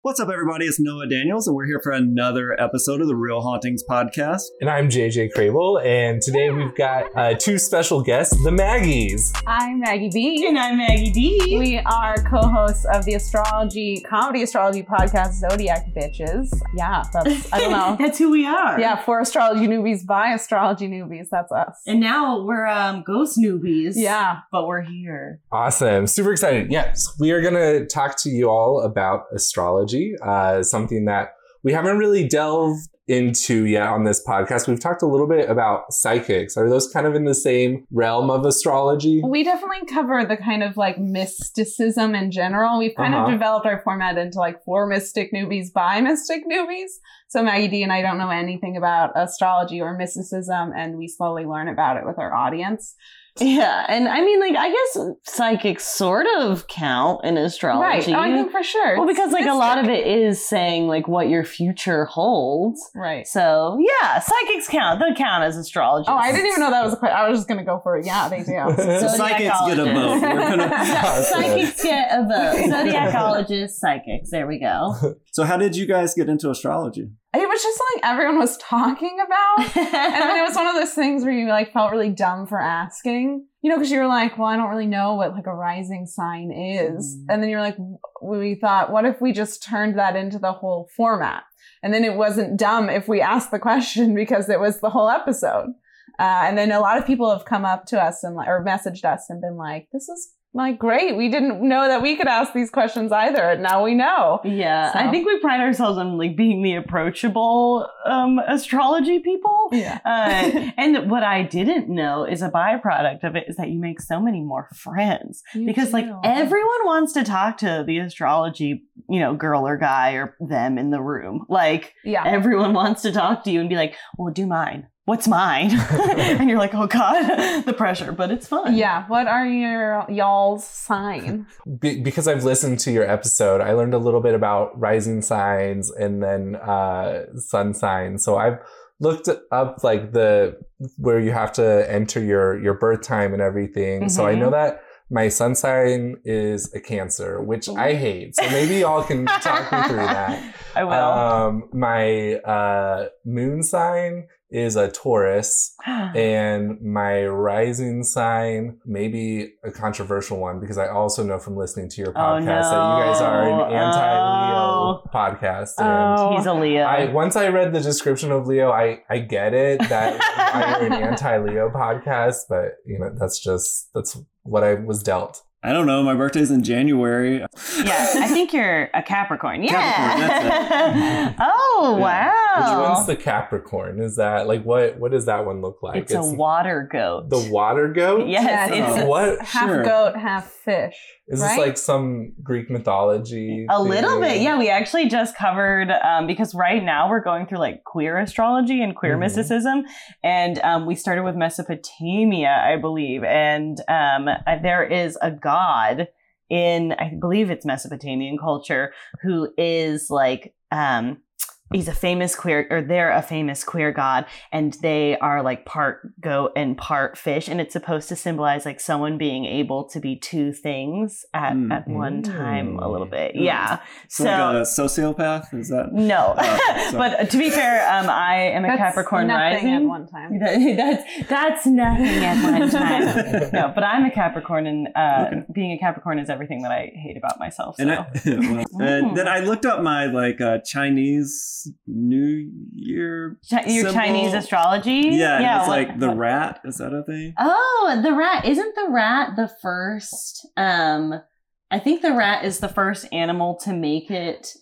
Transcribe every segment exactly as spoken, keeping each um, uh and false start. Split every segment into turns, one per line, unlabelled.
What's up, everybody? It's Noah Daniels, and we're here for another episode of the Real Hauntings podcast.
And I'm J J Crable, and today we've got uh, two special guests, the Maggies.
I'm Maggie B.
And I'm Maggie D.
We are co-hosts of the astrology, comedy astrology podcast, Zodiac Bitches. Yeah, that's, I don't know.
That's who we are.
Yeah, for astrology newbies, by astrology newbies, that's us.
And now we're um, ghost newbies.
Yeah.
But we're here.
Awesome. Super excited. Yes, we are going to talk to you all about astrology. Uh, something that we haven't really delved into yet on this podcast. We've talked a little bit about psychics. Are those kind of in the same realm of astrology?
We definitely cover the kind of like mysticism in general. We've kind
Uh-huh.
of developed our format into like for mystic newbies by mystic newbies. So Maggie D and I don't know anything about astrology or mysticism, and we slowly learn about it with our audience.
Yeah. And I mean, like, I guess psychics sort of count in astrology.
Right. Oh, I think for sure.
Well,
It's
because like a lot of
mystic.
it is saying like what your future holds.
Right.
So yeah, psychics count. They count as astrologists.
Oh, I didn't even know that was a question. I was just going to go for it. Yeah, they do.
So psychics get a vote. We're gonna.
Yeah, psychics get a vote. Zodiacologists, psychics. There we go.
So, how did you guys get into astrology?
It was just like everyone was talking about. And then it was one of those things where you like felt really dumb for asking, you know, because you were like, well, I don't really know what like a rising sign is.
Mm.
And then you're like, we thought, what if we just turned that into the whole format? And then it wasn't dumb if we asked the question because it was the whole episode. Uh, and then a lot of people have come up to us and like, or messaged us and been like, this is like great. We didn't know that we could ask these questions either. And now we know.
Yeah,
So-
I think we pride ourselves on like being the approachable um, astrology people.
Yeah.
Uh, and what I didn't know is a byproduct of it is that you make so many more friends
You
because like
do.
everyone wants to talk to the astrology, you know, girl or guy or them in the room. Like
Yeah.
everyone wants to talk to you and be like, well, do mine. What's mine? And you're like, oh God, the pressure, but it's fun.
Yeah. What are your y'all's sign?
Be- because I've listened to your episode, I learned a little bit about rising signs and then uh, sun signs. So I've looked up like the where you have to enter your your birth time and everything. So I
Mhm.
know that my sun sign is a Cancer, which I hate. So maybe y'all can talk me through that.
I will.
Um, my uh, moon sign is a Taurus, and my rising sign, maybe a controversial one, because I also know from listening to your
Oh,
podcast that you guys are an
no.
anti-Leo
Oh.
podcast. And
Oh.
He's a Leo.
I once I read the description of Leo, I, I get it that I'm an anti-Leo podcast, but you know that's just that's what I was dealt.
I don't know. My birthday's in January.
Yeah, I think you're a Capricorn. Yeah.
Capricorn, that's
Oh,
Yeah.
Which
wow.
one's the Capricorn? Is that like what? What does that one look like?
It's, a water goat.
the water goat.
Yes,
Yeah,
it's
Uh, what?
half
Sure.
goat, half fish.
Is
right?
this like some Greek mythology?
a little
thing?
bit. Yeah, we actually just covered, um, because right now we're going through like queer astrology and queer
Mhm.
mysticism. And um, we started with Mesopotamia, I believe. And um, uh, there is a god in, I believe it's Mesopotamian culture, who is like, um, he's a famous queer, or they're a famous queer god, and they are like part goat and part fish, and it's supposed to symbolize like someone being able to be two things at,
Mm.
at one time a little bit.
Mm.
Yeah.
It's
So
like a sociopath. Is that?
no,
Oh, sorry.
but to be fair, um, I am a
That's
Capricorn
nothing
rising.
at one time.
That- that's that's nothing at one time. No, but I'm a Capricorn, and uh,
Okay.
being a Capricorn is everything that I hate about myself. So.
And, I, well, and then I looked up my like uh, Chinese New Year.
Chi- your
symbol.
Chinese astrology.
Yeah, and it's
what-
like the
what-
rat. Is that a thing?
Oh, the rat. Isn't the rat the first? Um, I think the rat is the first animal to make it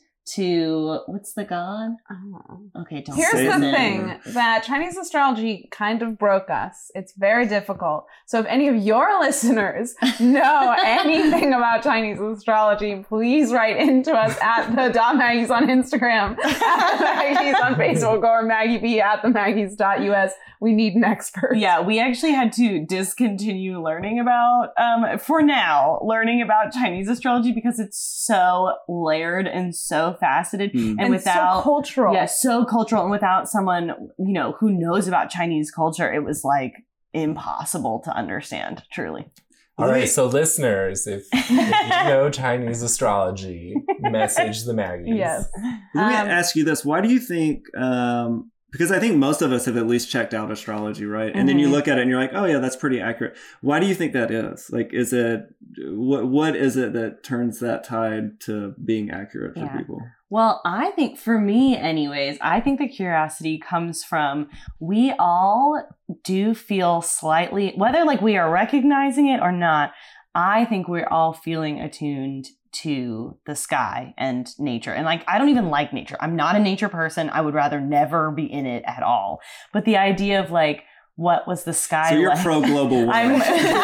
to, what's the god?
Oh.
Okay, don't
Here's
say
the
Satan.
it.
thing that Chinese astrology kind of broke us. It's very difficult. So if any of your listeners know anything about Chinese astrology, please write into us at the dot Maggies on Instagram, at the Maggies on Facebook, or Maggie B at the Maggies dot U S. We need an expert.
Yeah, we actually had to discontinue learning about, um, for now, learning about Chinese astrology because it's so layered and so faceted,
Hmm.
and,
And
without
so cultural.
yeah, so cultural, and without someone, you know, who knows about Chinese culture, it was like impossible to understand. Truly.
All right, so listeners, if, if you know Chinese astrology, message the Maggies.
Yes.
Let me
Um,
ask you this. Why do you think, um, because I think most of us have at least checked out astrology, right? And then you
Mhm.
look at it and you're like, oh yeah, that's pretty accurate. Why do you think that is? Like, is it, what what is it that turns that tide to being accurate for
Yeah.
people?
Well, I think for me, anyways, I think the curiosity comes from we all do feel slightly, whether like we are recognizing it or not, I think we're all feeling attuned to the sky and nature. And like, I don't even like nature. I'm not a nature person. I would rather never be in it at all. But the idea of like, what was the sky
So you're
like?
pro global warming.
I'm,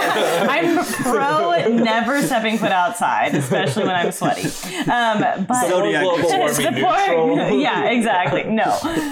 I'm pro never stepping foot outside, especially when I'm sweaty. Um, but
Zodiac
global warming
Support-
neutral.
yeah, exactly. No,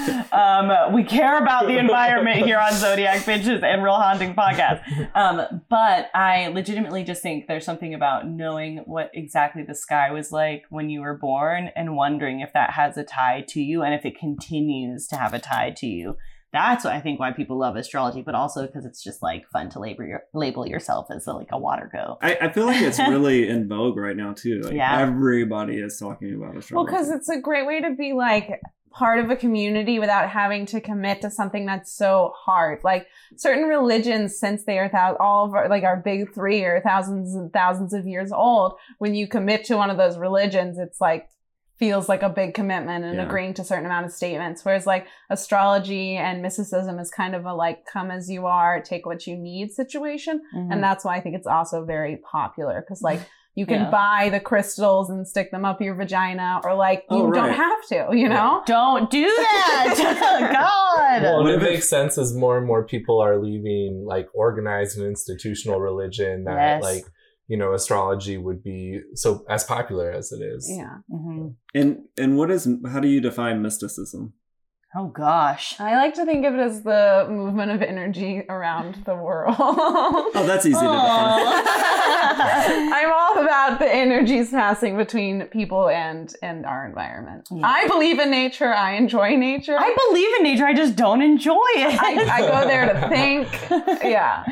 um, we care about the environment here on Zodiac Bitches and Real Haunting Podcast. Um, but I legitimately just think there's something about knowing what exactly the sky was like when you were born and wondering if that has a tie to you and if it continues to have a tie to you. That's what I think why people love astrology, but also because it's just like fun to label your, label yourself as a, like a water goat.
I, I feel like it's really in vogue right now too. Like
Yeah.
everybody is talking about astrology.
Well, because it's a great way to be like part of a community without having to commit to something that's so hard. Like certain religions, since they are thou- all of our, like our big three are thousands and thousands of years old, when you commit to one of those religions, it's like feels like a big commitment and
Yeah.
agreeing to a certain amount of statements. Whereas like astrology and mysticism is kind of a like come as you are, take what you need situation.
Mhm.
And that's why I think it's also very popular because like you can
Yeah.
buy the crystals and stick them up your vagina or like you
Oh, right.
don't have to, you know?
Don't do that! God!
Well, and
What
it
if it-
makes sense as more and more people are leaving like organized and institutional religion that
Yes.
like, you know, astrology would be so as popular as it is.
Yeah.
Mhm.
and and what is how do you define mysticism?
Oh gosh.
I like to think of it as the movement of energy around the world.
Oh, that's easy to define.
Aw.
I'm all about the energies passing between people and and our environment.
Yeah.
I believe in nature. I enjoy nature.
I believe in nature, I just don't enjoy it.
I, I go there to think. Yeah.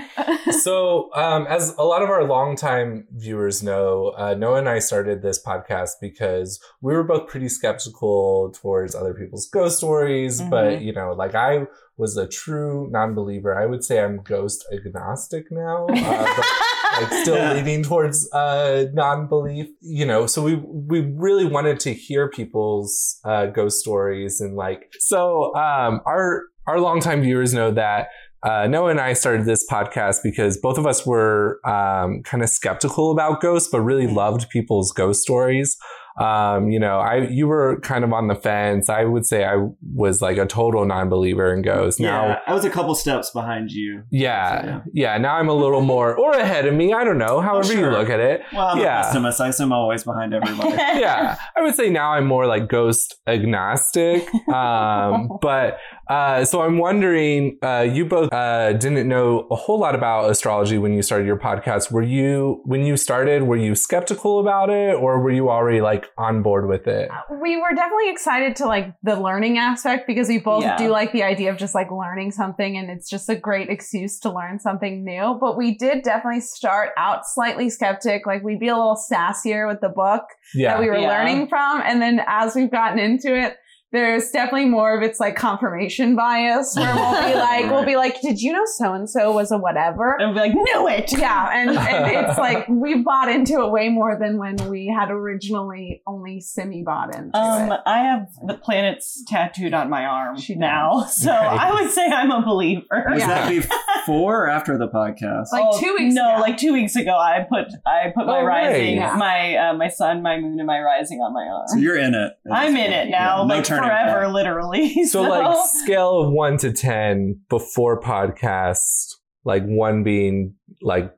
So, um, as a lot of our longtime viewers know, uh, Noah and I started this podcast because we were both pretty skeptical towards other people's ghost stories.
Mhm.
But, you know, like I was a true non-believer. I would say I'm ghost agnostic now. Uh, but, like still
Yeah.
leaning towards uh, non-belief, you know. So we we really wanted to hear people's uh, ghost stories and like. So um, our our longtime viewers know that uh, Noah and I started this podcast because both of us were um, kind of skeptical about ghosts, but really loved people's ghost stories. Um, you know, I you were kind of on the fence. I would say I was like a total non-believer in ghosts. Now,
Yeah, I was a couple steps behind you.
yeah,
So, yeah.
yeah. Now I'm a little more, or ahead of me. I don't know. However you
sure.
look at it.
Well, I'm
Yeah.
a pessimist. I assume I'm always behind everybody.
Yeah, I would say now I'm more like ghost agnostic. Um, but uh, so I'm wondering, uh, you both uh, didn't know a whole lot about astrology when you started your podcast. Were you, when you started, were you skeptical about it, or were you already like on board with it?
We were definitely excited to like the learning aspect because we both
Yeah.
do like the idea of just like learning something and it's just a great excuse to learn something new. But we did definitely start out slightly skeptic. Like we'd be a little sassier with the book
Yeah,
that we were
Yeah.
learning from. And then as we've gotten into it, there's definitely more of its like confirmation bias where we'll be like, we'll be like, did you know so-and-so was a whatever?
And be like, knew it!
Yeah, and, and it's like we bought into it way more than when we had originally only semi bought into
Um,
it.
I have the planets tattooed on my arm
She
now, so
Nice.
I would say I'm a believer.
Was
Yeah.
that before or after the podcast?
Like two weeks
No,
ago.
like two weeks ago, I put I put my
Oh,
rising,
right.
my uh, my sun, my moon, and my rising on my arm.
So you're in it.
I'm in it now,
Yeah, no
like
turning
forever,
back.
literally.
So like scale of one to ten before podcast, like one being like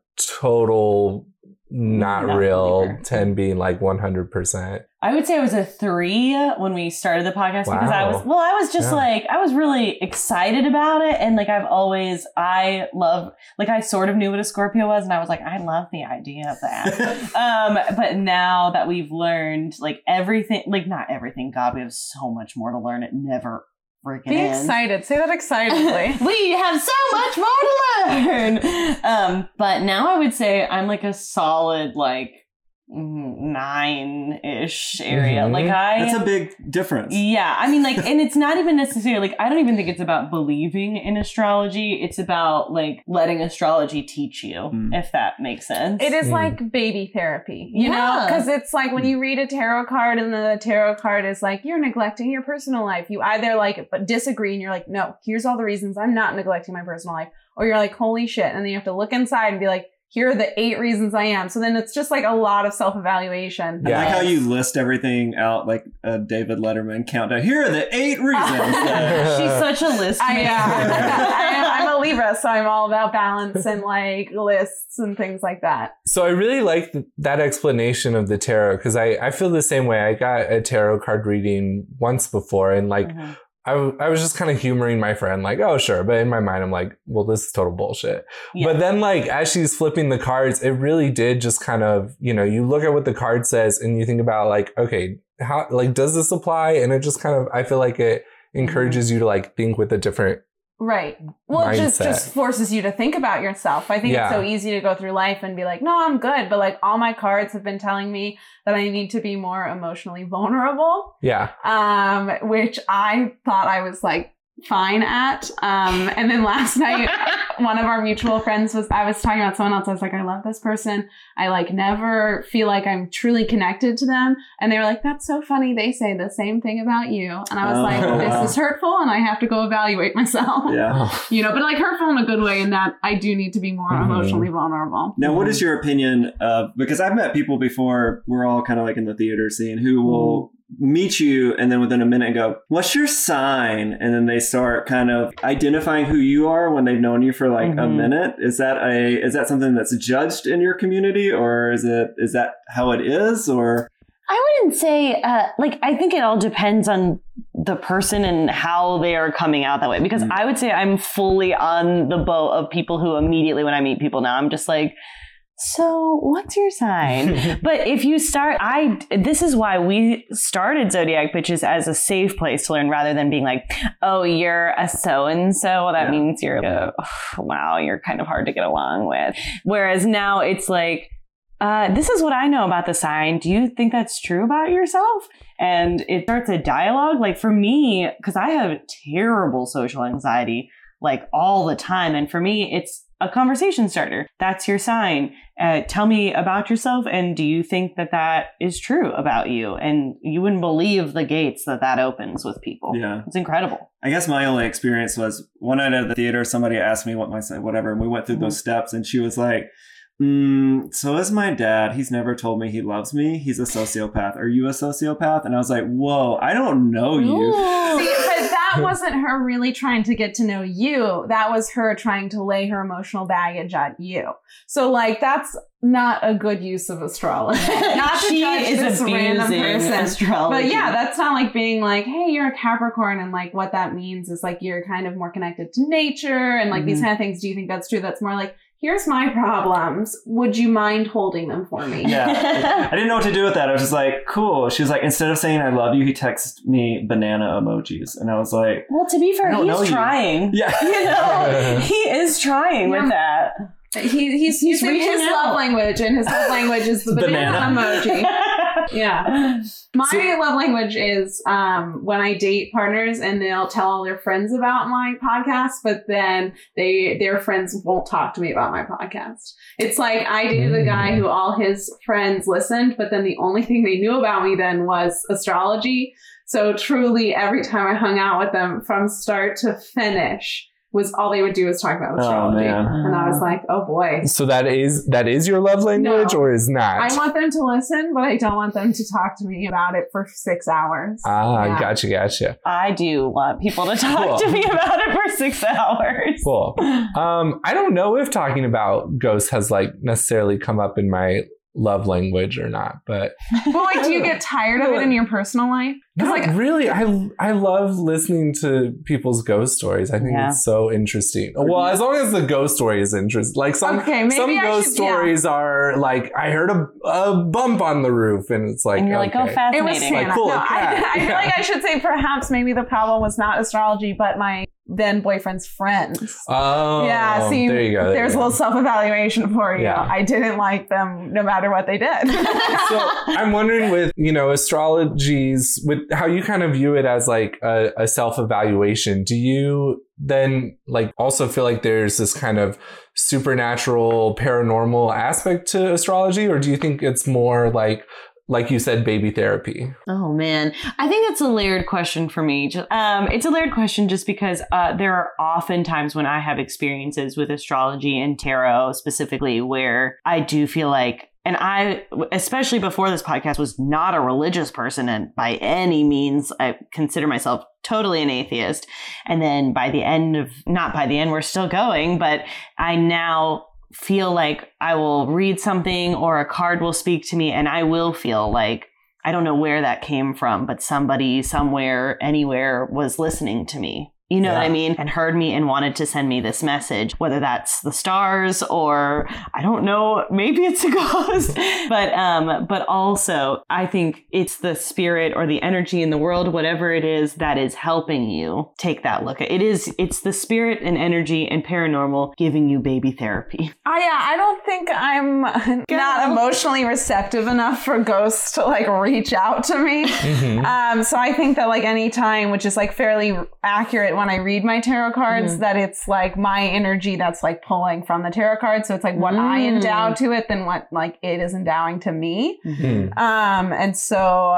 total not
Not
real,
believer.
ten being like one hundred percent.
I would say I was a three when we started the podcast because I was,
Wow.
well, I was just
Yeah.
like, I was really excited about it. And like, I've always, I love, like, I sort of knew what a Scorpio was. And I was like, I love the idea of that. um, but now that we've learned like everything, like not everything, God, we have so much more to learn. It never freaking
Be
is.
excited. Say that excitedly.
We have so much more to learn. Um, but now I would say I'm like a solid like nine-ish area.
Mhm.
Like I
That's a big difference.
Yeah, I mean, like, and it's not even necessarily, like, I don't even think it's about believing in astrology. It's about, like, letting astrology teach you,
Mm.
if that makes sense.
It is
Mm.
like baby therapy, you know?
Yeah.
Because it's like when you read a tarot card and the tarot card is like, you're neglecting your personal life. You either like disagree and you're like, no, here's all the reasons I'm not neglecting my personal life. Or you're like, holy shit. And then you have to look inside and be like, here are the eight reasons I am. So then it's just like a lot of self-evaluation.
I
Yeah.
like how you list everything out like a David Letterman countdown. Here are the eight reasons. that-
She's such a list
I
maker.
am. I am. I'm a Libra, so I'm all about balance and like lists and things like that.
So I really like th- that explanation of the tarot because I, I feel the same way. I got a tarot card reading once before and like
Mhm.
I, w- I was just kind of humoring my friend like, oh, sure. But in my mind, I'm like, well, this is total bullshit.
Yeah.
But then like as she's flipping the cards, it really did just kind of, you know, you look at what the card says and you think about like, okay, how like does this apply? And it just kind of, I feel like it encourages you to like think with a different
Right. Well, it just,
mindset.
just forces you to think about yourself. I think
Yeah.
it's so easy to go through life and be like, no, I'm good. But like all my cards have been telling me that I need to be more emotionally vulnerable,
yeah.
um, which I thought I was like fine at. Um, and then last night, one of our mutual friends was, I was talking about someone else. I was like, I love this person. I like never feel like I'm truly connected to them. And they were like, that's so funny. They say the same thing about you. And I was
Oh,
like, well,
wow.
this is hurtful and I have to go evaluate myself.
Yeah.
You know, but like hurtful in a good way in that I do need to be more
Mhm.
emotionally vulnerable.
Now, what is your opinion of, because I've met people before, we're all kind of like in the theater scene, who will meet you and then within a minute go, what's your sign? And then they start kind of identifying who you are when they've known you for like a
Mhm.
minute. Is that a, is that something that's judged in your community, or is it, is that how it is? Or
I wouldn't say, uh, like, I think it all depends on the person and how they are coming out that way. Because
Mm.
I would say I'm fully on the boat of people who immediately when I meet people now, I'm just like, so what's your sign? But if you start, I, this is why we started Zodiac Bitches as a safe place to learn rather than being like, oh, you're a so-and-so. That
Yeah.
means you're, a, wow, you're kind of hard to get along with. Whereas now it's like, uh, this is what I know about the sign. Do you think that's true about yourself? And it starts a dialogue. Like for me, because I have terrible social anxiety, like all the time. And for me, it's a conversation starter. That's your sign. Uh, tell me about yourself. And do you think that that is true about you? And you wouldn't believe the gates that that opens with people.
yeah.
It's incredible.
I guess my only experience was one night at the theater, somebody asked me what my sign, whatever, and we went through those steps, and she was like, mm, so is my dad. He's never told me he loves me. He's a sociopath. Are you a sociopath? And I was like, whoa, I don't know you.
See, but that wasn't her really trying to get to know you. That was her trying to lay her emotional baggage at you. So like that's not a good use of astrology. Not to
she
judge
is
this random
abusing
person.
astrology.
But yeah, that's not like being like, hey, you're a Capricorn. And like what that means is like you're kind of more connected to nature and like these
Mhm.
kind of things. Do you think that's true? That's more like, here's my problems. Would you mind holding them for me?
Yeah. I didn't know what to do with that. I was just like, cool. She was like, instead of saying I love you, he texted me banana emojis. And I was like,
Well, to be
I
fair,
don't know
he's
you.
trying.
yeah.
You know, he is trying
Yeah.
with that.
He, he's using
reaching
his
out.
love language, and his love language is the banana,
Banana.
emoji. Yeah. My
So-
love language is um, when I date partners and they'll tell all their friends about my podcast, but then they their friends won't talk to me about my podcast. It's like I dated a guy who all his friends listened, but then the only thing they knew about me then was astrology. So truly, every time I hung out with them from start to finish, was all they would do was talk about
Oh,
astrology.
man.
And I was like, oh boy.
So that is that is your love language
No.
or is not?
I want them to listen, but I don't want them to talk to me about it for six hours.
ah,
Yeah.
gotcha, gotcha.
I do want people to talk
Cool.
to me about it for six hours.
Cool. Um, I don't know if talking about ghosts has like necessarily come up in my love language or not. But
Well, like, do you get tired of it in your personal life?
not
like
really. I I love listening to people's ghost stories. I think
Yeah.
it's so interesting. Well, as long as the ghost story is interesting. Like some
Okay, maybe
some
I
ghost
should- yeah.
stories are like, I heard a, a bump on the roof, and it's like,
and you're like,
okay.
oh, fascinating.
It was Santa.
Like, cool,
no,
a cat.
I, I feel
Yeah.
like I should say perhaps maybe the problem was not astrology, but my then boyfriend's friends.
Oh,
yeah, see,
there you go. there
there's
you
a
go.
little self-evaluation for you.
Yeah.
I didn't like them no matter what they did.
So I'm wondering with, you know, astrologies, with how you kind of view it as like a, a self-evaluation, do you then like also feel like there's this kind of supernatural paranormal aspect to astrology, or do you think it's more like like you said, baby therapy?
Oh man, I think it's a layered question for me. Ju- Um, it's a layered question just because uh, there are often times when I have experiences with astrology and tarot specifically where I do feel like, and I, especially before this podcast, was not a religious person, and by any means, I consider myself totally an atheist. And then by the end of, not by the end, we're still going, but I now feel like I will read something or a card will speak to me and I will feel like, I don't know where that came from, but somebody somewhere, anywhere was listening to me. You know
Yeah.
what I mean? And heard me and wanted to send me this message, whether that's the stars or I don't know, maybe it's a ghost. but um, but also I think it's the spirit or the energy in the world, whatever it is that is helping you take that look. It is it's the spirit and energy and paranormal giving you baby therapy.
I, yeah, I don't think I'm not emotionally receptive enough for ghosts to like reach out to me.
Mhm.
Um, so I think that like any time, which is like fairly accurate when I read my tarot cards,
Mhm.
that it's like my energy that's like pulling from the tarot cards. So it's like what I
Mm.
endow to it than what like it is endowing to me.
Hmm.
Um, and so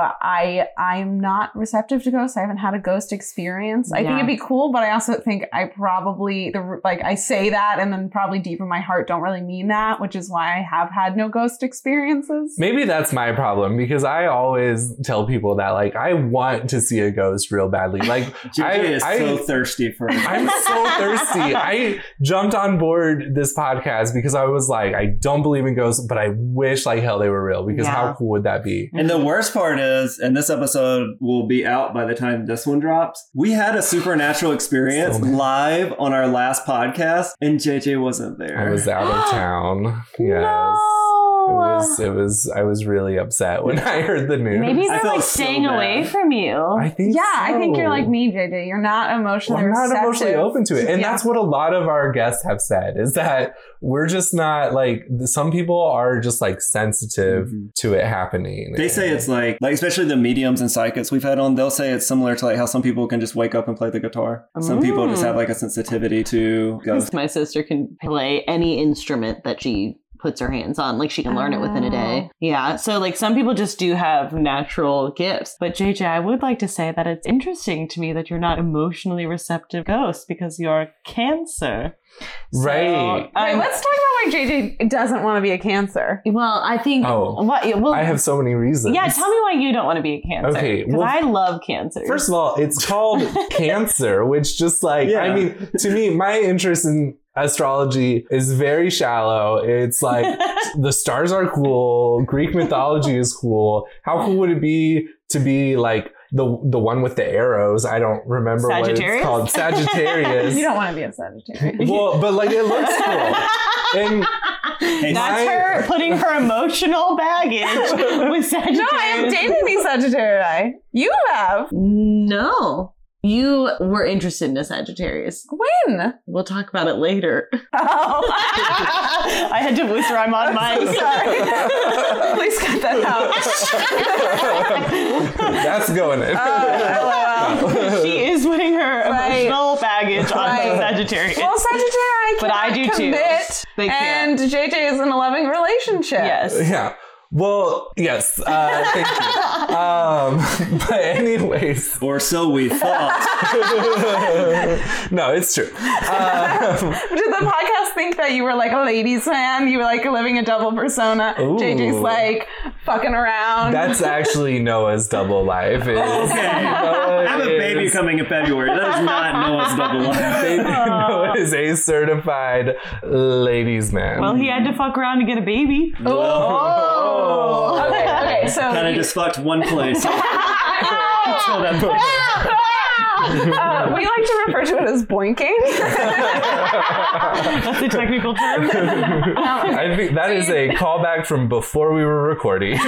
I I'm not receptive to ghosts. I haven't had a ghost experience. I think
Yeah.
it'd be cool, but I also think I probably the like I say that and then probably deep in my heart don't really mean that, which is why I have had no ghost experiences.
Maybe that's my problem, because I always tell people that like I want to see a ghost real badly. Like
J
I,
J is
I,
so thirsty for it.
I'm so thirsty. I jumped on board this podcast because I was like, I don't believe in ghosts, but I wish like hell they were real, because
Yeah.
how cool would that be?
And the worst part is, and this episode will be out by the time this one drops, we had a supernatural experience
So many.
live on our last podcast, and J J wasn't there.
I was out of town. Yes. It was, it was, I was really upset when I heard the news.
Maybe
I
they're
felt
like
so
staying
bad.
away from you.
I think
Yeah, I think you're
so.
like me, J J. You're not
Well,
emotionally
I'm not
receptive.
emotionally open to it. And
Yeah.
that's what a lot of our guests have said, is that we're just not like, some people are just like sensitive
Mhm.
to it happening.
They say it's like, like especially the mediums and psychics we've had on, they'll say it's similar to like how some people can just wake up and play the guitar. Some people just
Mm.
have like a sensitivity to ghosts.
My sister can play any instrument that she puts her hands on. Like she can learn it within a day. Yeah. So like some people just do have natural gifts. But J J, I would like to say that it's interesting to me that you're not emotionally receptive ghost because you're Cancer.
Right.
Wait,
I'm-
let's talk about why J J doesn't want to be a Cancer.
well, I think.
Oh.
What? Well,
I have so many reasons.
yeah. Tell me why you don't want to be a Cancer.
Okay,
Because
well,
I love Cancer.
First of all, it's called Cancer, which just like,
Yeah.
I mean, to me, my interest in astrology is very shallow. It's like the stars are cool, Greek mythology is cool. How cool would it be to be like the the one with the arrows? I don't remember what it's
Sagittarius?
called. Sagittarius.
You don't want to be a Sagittarius.
Well, but like it looks cool. And
Hey,
That's
my-
her putting her emotional baggage with Sagittarius.
No, I am dating these Sagittarii. You have.
No. You were interested in a Sagittarius.
When?
We'll talk about it later.
Oh.
I had to whisper, I'm on mic.
Sorry. Please cut that out.
that's going in.
Oh, LOL.
She is putting her
Right.
emotional baggage on
Right.
Sagittarius.
Well, Sagittarius
But I
cannot
do too.
commit,
They
and
can't.
J J is in a loving relationship.
Yes.
Yeah. Well, yes. Uh, thank you. Um, but anyways,
or so we thought.
no, it's true. Um,
Did the podcast think that you were like a ladies' man? You were like living a double persona.
Ooh.
J J's like fucking around.
that's actually Noah's double life. Is,
Okay.
Noah
have a baby
is-
coming in February. That is not Noah's double
Baby
life.
Noah is a certified ladies man.
Well, he had to fuck around to get a baby.
Oh. Okay, okay, so
Kind of
you-
just fucked one place. Until that point.
uh, we like to refer to it as boinking.
That's a technical term.
I think that is a callback from before we were recording.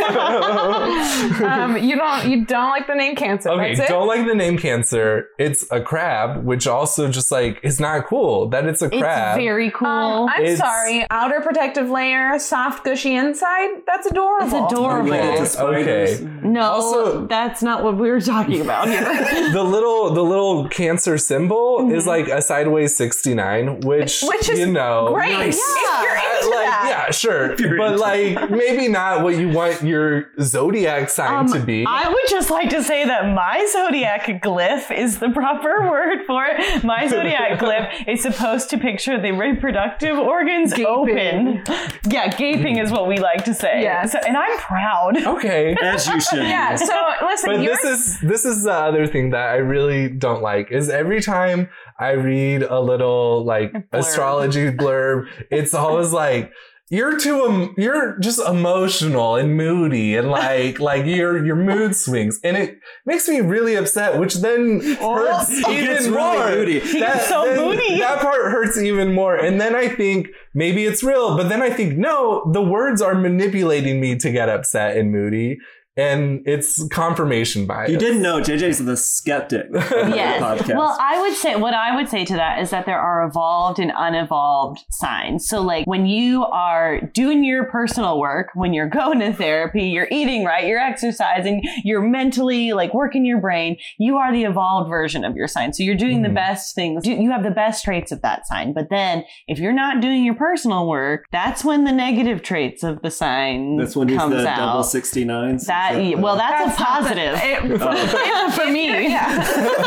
um, you don't you don't like the name cancer.
Okay,
That's it?
don't like the name cancer. It's a crab, which also just like is not cool that it's a crab.
It's very cool.
Um, I'm
It's-
sorry. Outer protective layer, soft, gushy inside. That's adorable.
It's adorable.
Related to spiders.
Okay.
no,
Also-
that's not what we were talking about here.
the little the little cancer symbol is like a sideways sixty-nine, which,
Which is
you know,
great.
Nice.
If you're into
like
that.
yeah, sure,
You're
but
into
like maybe not what you want your zodiac sign
Um,
to be.
I would just like to say that my zodiac glyph is the proper word for it. My zodiac glyph is supposed to picture the reproductive organs
Gaping.
open. Yeah, gaping is what we like to say.
Yes.
So, and I'm proud.
Okay.
As you should.
Yeah, so listen,
But
you're
this is this is the other thing that I really don't like is every time I read a little like astrology blurb, it's always like you're too um, you're just emotional and moody and like like your your mood swings and it makes me really upset, which then hurts
It gets
even
really
more.
moody.
That,
so
then
moody.
That part hurts even more, and then I think maybe it's real, but then I think no, the words are manipulating me to get upset and moody. And it's confirmation bias.
You didn't know J J's the skeptic of the
Yes.
podcast.
Well, I would say what I would say to that is that there are evolved and unevolved signs. So like when you are doing your personal work, when you're going to therapy, you're eating right, you're exercising, you're mentally like working your brain, you are the evolved version of your sign. So you're doing the
Mhm.
best things. You you have the best traits of that sign. But then if you're not doing your personal work, that's when the negative traits of the sign
That's when he's
comes
the
out.
double sixty-nines.
That well, that's, a
not the-
positive.
it-
Oh.
for me, yeah.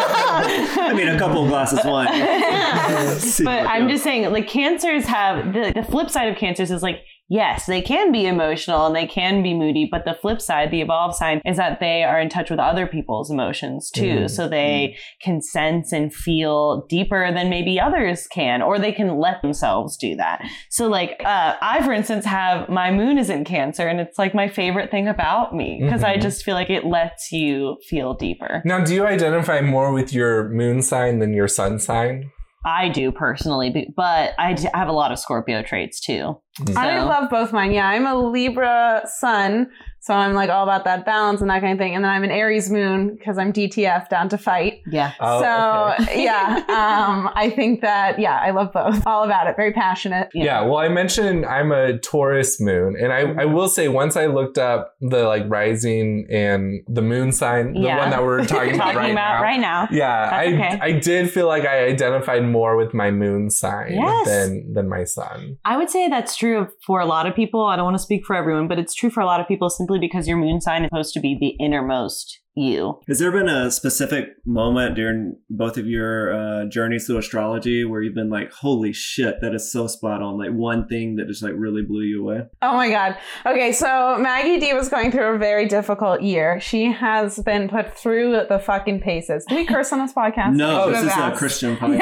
I mean, a couple of glasses of wine.
But I'm just saying, like, cancers have the, the flip side of cancers is like, yes, they can be emotional and they can be moody, but the flip side, the evolved sign, is that they are in touch with other people's emotions too.
Mm.
So they can sense and feel deeper than maybe others can, or they can let themselves do that. So like, uh, I, for instance, have my moon is in Cancer, and it's like my favorite thing about me because I
Mhm.
just feel like it lets you feel deeper.
Now, do you identify more with your moon sign than your sun sign?
I do personally, b- but I d- I have a lot of Scorpio traits too. So-
I love both mine. Yeah, I'm a Libra sun, so I'm like all about that balance and that kind of thing. And then I'm an Aries moon because I'm D T F, down to fight.
Yeah.
Oh,
so
okay.
yeah, um, I think that yeah, I love both. All about it. Very passionate.
Yeah, well, I mentioned I'm a Taurus moon, and I, I will say once I looked up the like rising and the moon sign, the
Yeah.
one that we're talking about
Talking
right
about
now.
right now.
Yeah,
That's
I
okay.
I did feel like I identified more with my moon sign
Yes.
than than my sun.
I would say that's true for a lot of people. I don't want to speak for everyone, but it's true for a lot of people simply because your moon sign is supposed to be the innermost you.
Has there been a specific moment during both of your uh, journeys through astrology where you've been like, holy shit, that is so spot on? Like one thing that just like really blew you away?
Oh my God. Okay, so Maggie D was going through a very difficult year. She has been put through the fucking paces. Do we curse on this podcast?
No,
I should
this is
have
a
asked.
Christian podcast.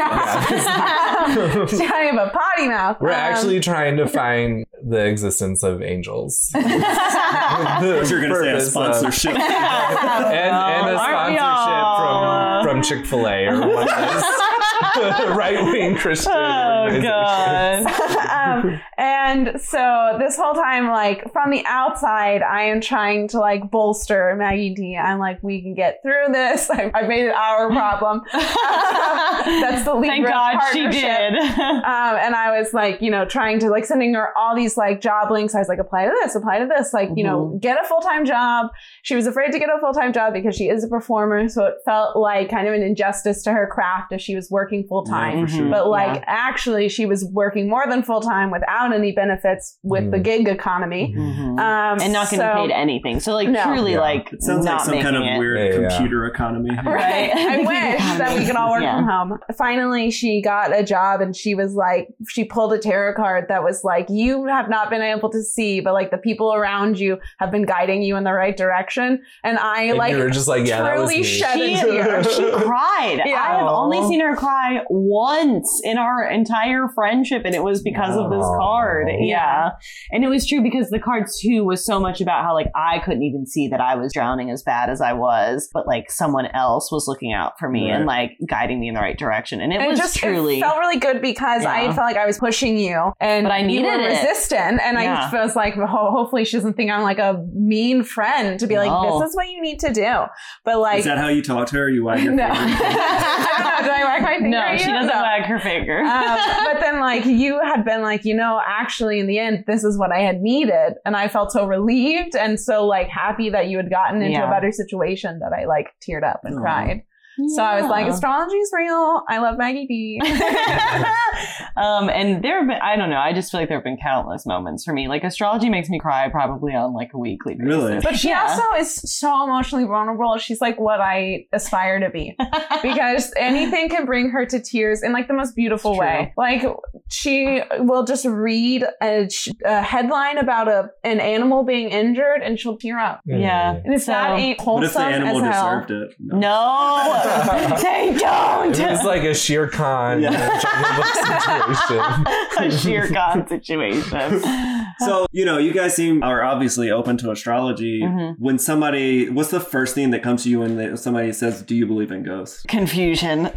Yeah. She's kind of a potty mouth.
We're
Um,
actually trying to find the existence of angels.
I thought you were going to say a
Purpose of-
sponsorship.
and, and a
Aren't we
sponsorship
all?
from, from Chick-fil-A or one of those right-wing Christian
Oh,
organizations.
God.
um, and so this whole time, like from the outside, I am trying to like bolster Maggie D. I'm like, we can get through this. I, I made it our problem. That's the Libra
Thank God she
partnership.
did.
Um, and I was like, you know, trying to like sending her all these like job links. I was like, apply to this, apply to this, like, you know, get a full-time job. She was afraid to get a full-time job because she is a performer. So it felt like kind of an injustice to her craft if she was working full-time.
Yeah, for sure.
But like
Yeah.
actually actually she was working more than full time without any benefits with
Mm.
the gig economy.
Mhm.
Um,
and not getting
so-
paid anything. So like
No.
truly
Yeah.
like
It sounds
not
like some kind of
making it.
weird
Yeah, yeah.
computer economy.
Right. I
The gig
wish that
economy.
we could all work
Yeah.
from home. Finally, she got a job and she was like, she pulled a tarot card that was like, you have not been able to see, but like the people around you have been guiding you in the right direction. And I
And
like
you were just like, yeah, that was
truly
me.
shed
She,
a tear.
she cried.
Yeah.
I have only
Aw.
seen her cry once in our entire friendship, and it was because of this
Aw.
card. Yeah. And it was true because the card too was so much about how like I couldn't even see that I was drowning as bad as I was, but like someone else was looking out for me
Right.
and like guiding me in the right direction. And it
And
was
it just
truly
it felt really good because I
Yeah.
felt like I was pushing you and
But I
you
needed
were
it.
resistant. And
Yeah.
I was like, ho- hopefully she doesn't think I'm like a mean friend to be like,
No.
this is what you need to do. But like,
Is that how you talk to her? You wag your
no. I
finger?
don't know. Do I wag my finger
no,
at
she
you?
doesn't
No.
wag her finger.
um, but then like you had been like, you know, actually in the end, this is what I had needed. And I felt so relieved and so like happy that you had gotten into
Yeah.
a better situation that I like teared up and
Aw.
cried. So I was like,
Yeah.
astrology is real. I love Maggie D.
um, and there have been, I don't know, I just feel like there have been countless moments for me. Like astrology makes me cry probably on like a weekly basis.
Really?
But she
Yeah.
also is so emotionally vulnerable. She's like what I aspire to be. Because anything can bring her to tears in like the most beautiful
It's
way. Like she will just read a, a headline about a an animal being injured and she'll tear up.
Yeah.
And if
So-
that ain't
What if the
wholesome
animal
as hell.
deserved it?
No, they don't.
It was like a Shere Khan
Yeah.
Jungle Book situation.
A sheer God situation.
So, you know, you guys seem are obviously open to astrology.
Mhm.
When somebody, what's the first thing that comes to you when they, somebody says, do you believe in ghosts?
Confusion.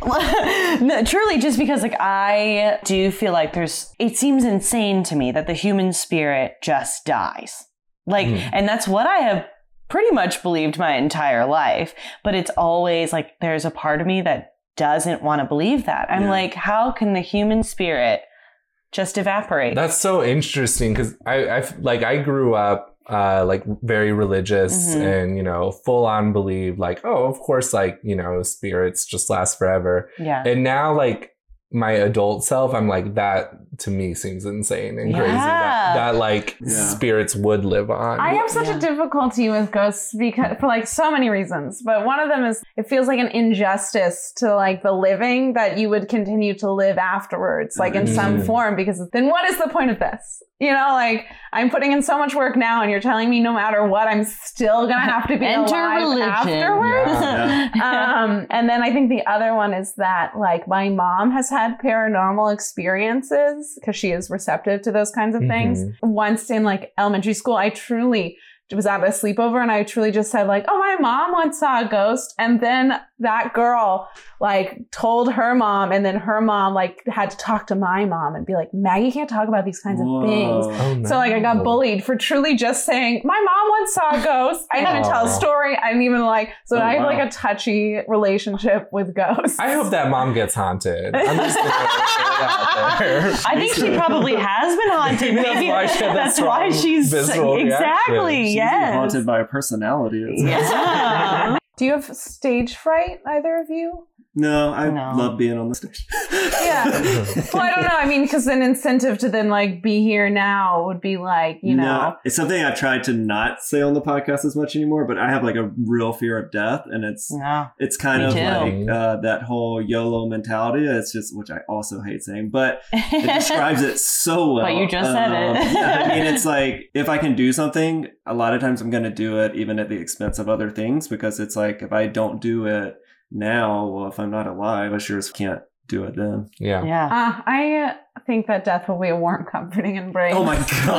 No, truly, just because like I do feel like there's, it seems insane to me that the human spirit just dies. Like,
Mhm.
and that's what I have pretty much believed my entire life. But it's always like there's a part of me that doesn't want to believe that. I'm
Yeah.
like, how can the human spirit just evaporate?
That's so interesting because I, I f- like I grew up uh like very religious
Mhm.
and you know full on believe like oh of course like you know spirits just last forever,
yeah.
and now like my adult self I'm like that to me seems insane and crazy that,
Yeah.
that like
Yeah.
spirits would live on.
I have such
Yeah.
a difficulty with ghosts because for like so many reasons, but one of them is it feels like an injustice to like the living that you would continue to live afterwards, like in some
Mhm.
form, because then what is the point of this? You know, like I'm putting in so much work now and you're telling me no matter what, I'm still going to have to be
Enter
alive
religion.
afterwards.
Yeah.
um, and then I think the other one is that like my mom has had paranormal experiences because she is receptive to those kinds of things.
Mhm.
Once in like elementary school, I truly was at a sleepover and I truly just said like, oh, my mom once saw a ghost. And then that girl like told her mom and then her mom like had to talk to my mom and be like, Maggie can't talk about these kinds
Whoa.
of things.
Oh, no.
So like I got bullied for truly just saying my mom once saw a ghost. I didn't even tell a
Aw.
story. I didn't even like so
Oh,
I have
wow.
like a touchy relationship with ghosts.
I hope that mom gets haunted. I'm just gonna throw it out there.
I think she probably has been haunted.
Maybe that's
Maybe
why she had that
that's why
strong
she's
visceral
exactly
reaction.
She's
yes.
haunted by a personality. It's-
Yeah.
Do you have stage fright, either of you?
No, I
No.
love being on the stage.
Yeah. Well, I don't know. I mean, because an incentive to then like be here now would be like, you know,
No, it's something I've tried to not say on the podcast as much anymore, but I have like a real fear of death, and it's
Yeah.
it's kind
Me
of
too.
like uh, that whole YOLO mentality. It's just, which I also hate saying, but it describes it so well.
But you just said it.
Um, yeah, I mean, it's like if I can do something, a lot of times I'm going to do it even at the expense of other things, because it's like if I don't do it now, well, if I'm not alive, I sure as can't do it then.
Yeah.
Yeah.
uh, I uh, think that death will be a warm, comforting embrace.
Oh my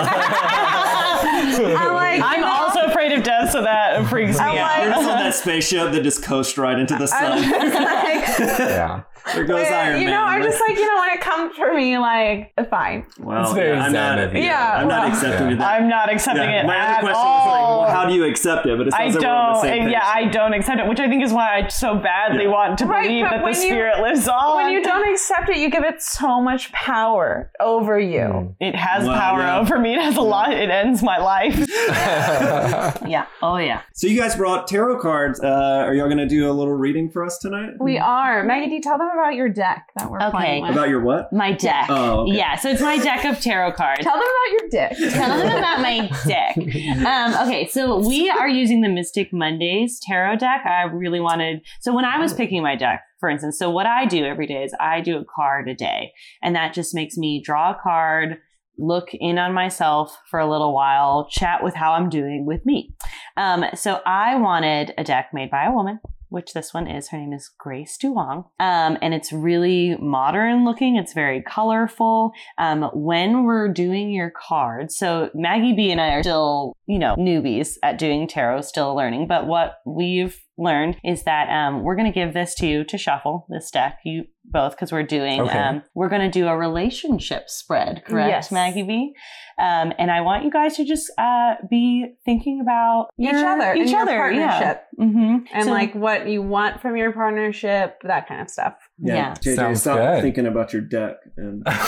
god!
I'm like,
I'm
you know,
also afraid of death, so that freaks me
I'm
out.
You're just on that spaceship that just coasts right into the sun.
I'm just like,
Yeah.
There goes
Where,
Iron
you
Man.
know, I'm just like, you know, when it comes for me, like, fine.
Well,
It's very
yeah, I'm not.
zen of you.
Yeah,
I'm not
well-
accepting
Yeah.
of that.
I'm not accepting
Yeah,
it
my
at
other question
all.
was like, well, how do you accept it? But it
I
sounds like we're on the
don't.
same page.
Yeah, I don't accept it, which I think is why I so badly
Yeah.
want to
Right,
believe
but
that the
when you-
spirit lives on.
When you don't accept it, you give it so much power over you.
Mm.
it has
Well,
power
yeah.
over me. It has a lot. It ends my life. Yeah. Oh, yeah.
So you guys brought tarot cards. Uh, are y'all going to do a little reading for us tonight?
We are. Maggie, do you tell them about your deck that we're
Okay.
playing with?
About your what?
My deck.
Oh, okay.
Yeah, so it's my deck of tarot cards.
Tell them about your deck.
Tell them about my deck. Um, okay, so we are using the Mystic Mondays tarot deck. I really wanted, so when I was picking my deck, for instance, so what I do every day is I do a card a day, and that just makes me draw a card, look in on myself for a little while, chat with how I'm doing with me. Um, so I wanted a deck made by a woman, which this one is. Her name is Grace Duong. Um, and it's really modern looking. It's very colorful. Um, when we're doing your cards, so Maggie B and I are still, you know, newbies at doing tarot, still learning. But what we've learned is that um, we're going to give this to you to shuffle this deck, you both, because we're doing,
Okay.
um, we're going to do a relationship spread, correct,
Yes.
Maggie B? Um, and I want you guys to just uh, be thinking about
Each
your-
other and
each
your
other,
partnership.
yeah. Mm-hmm.
And like what you want from your partnership, that kind of stuff.
Yeah.
J J,
Sounds
stop
good.
thinking about your deck. And
I'll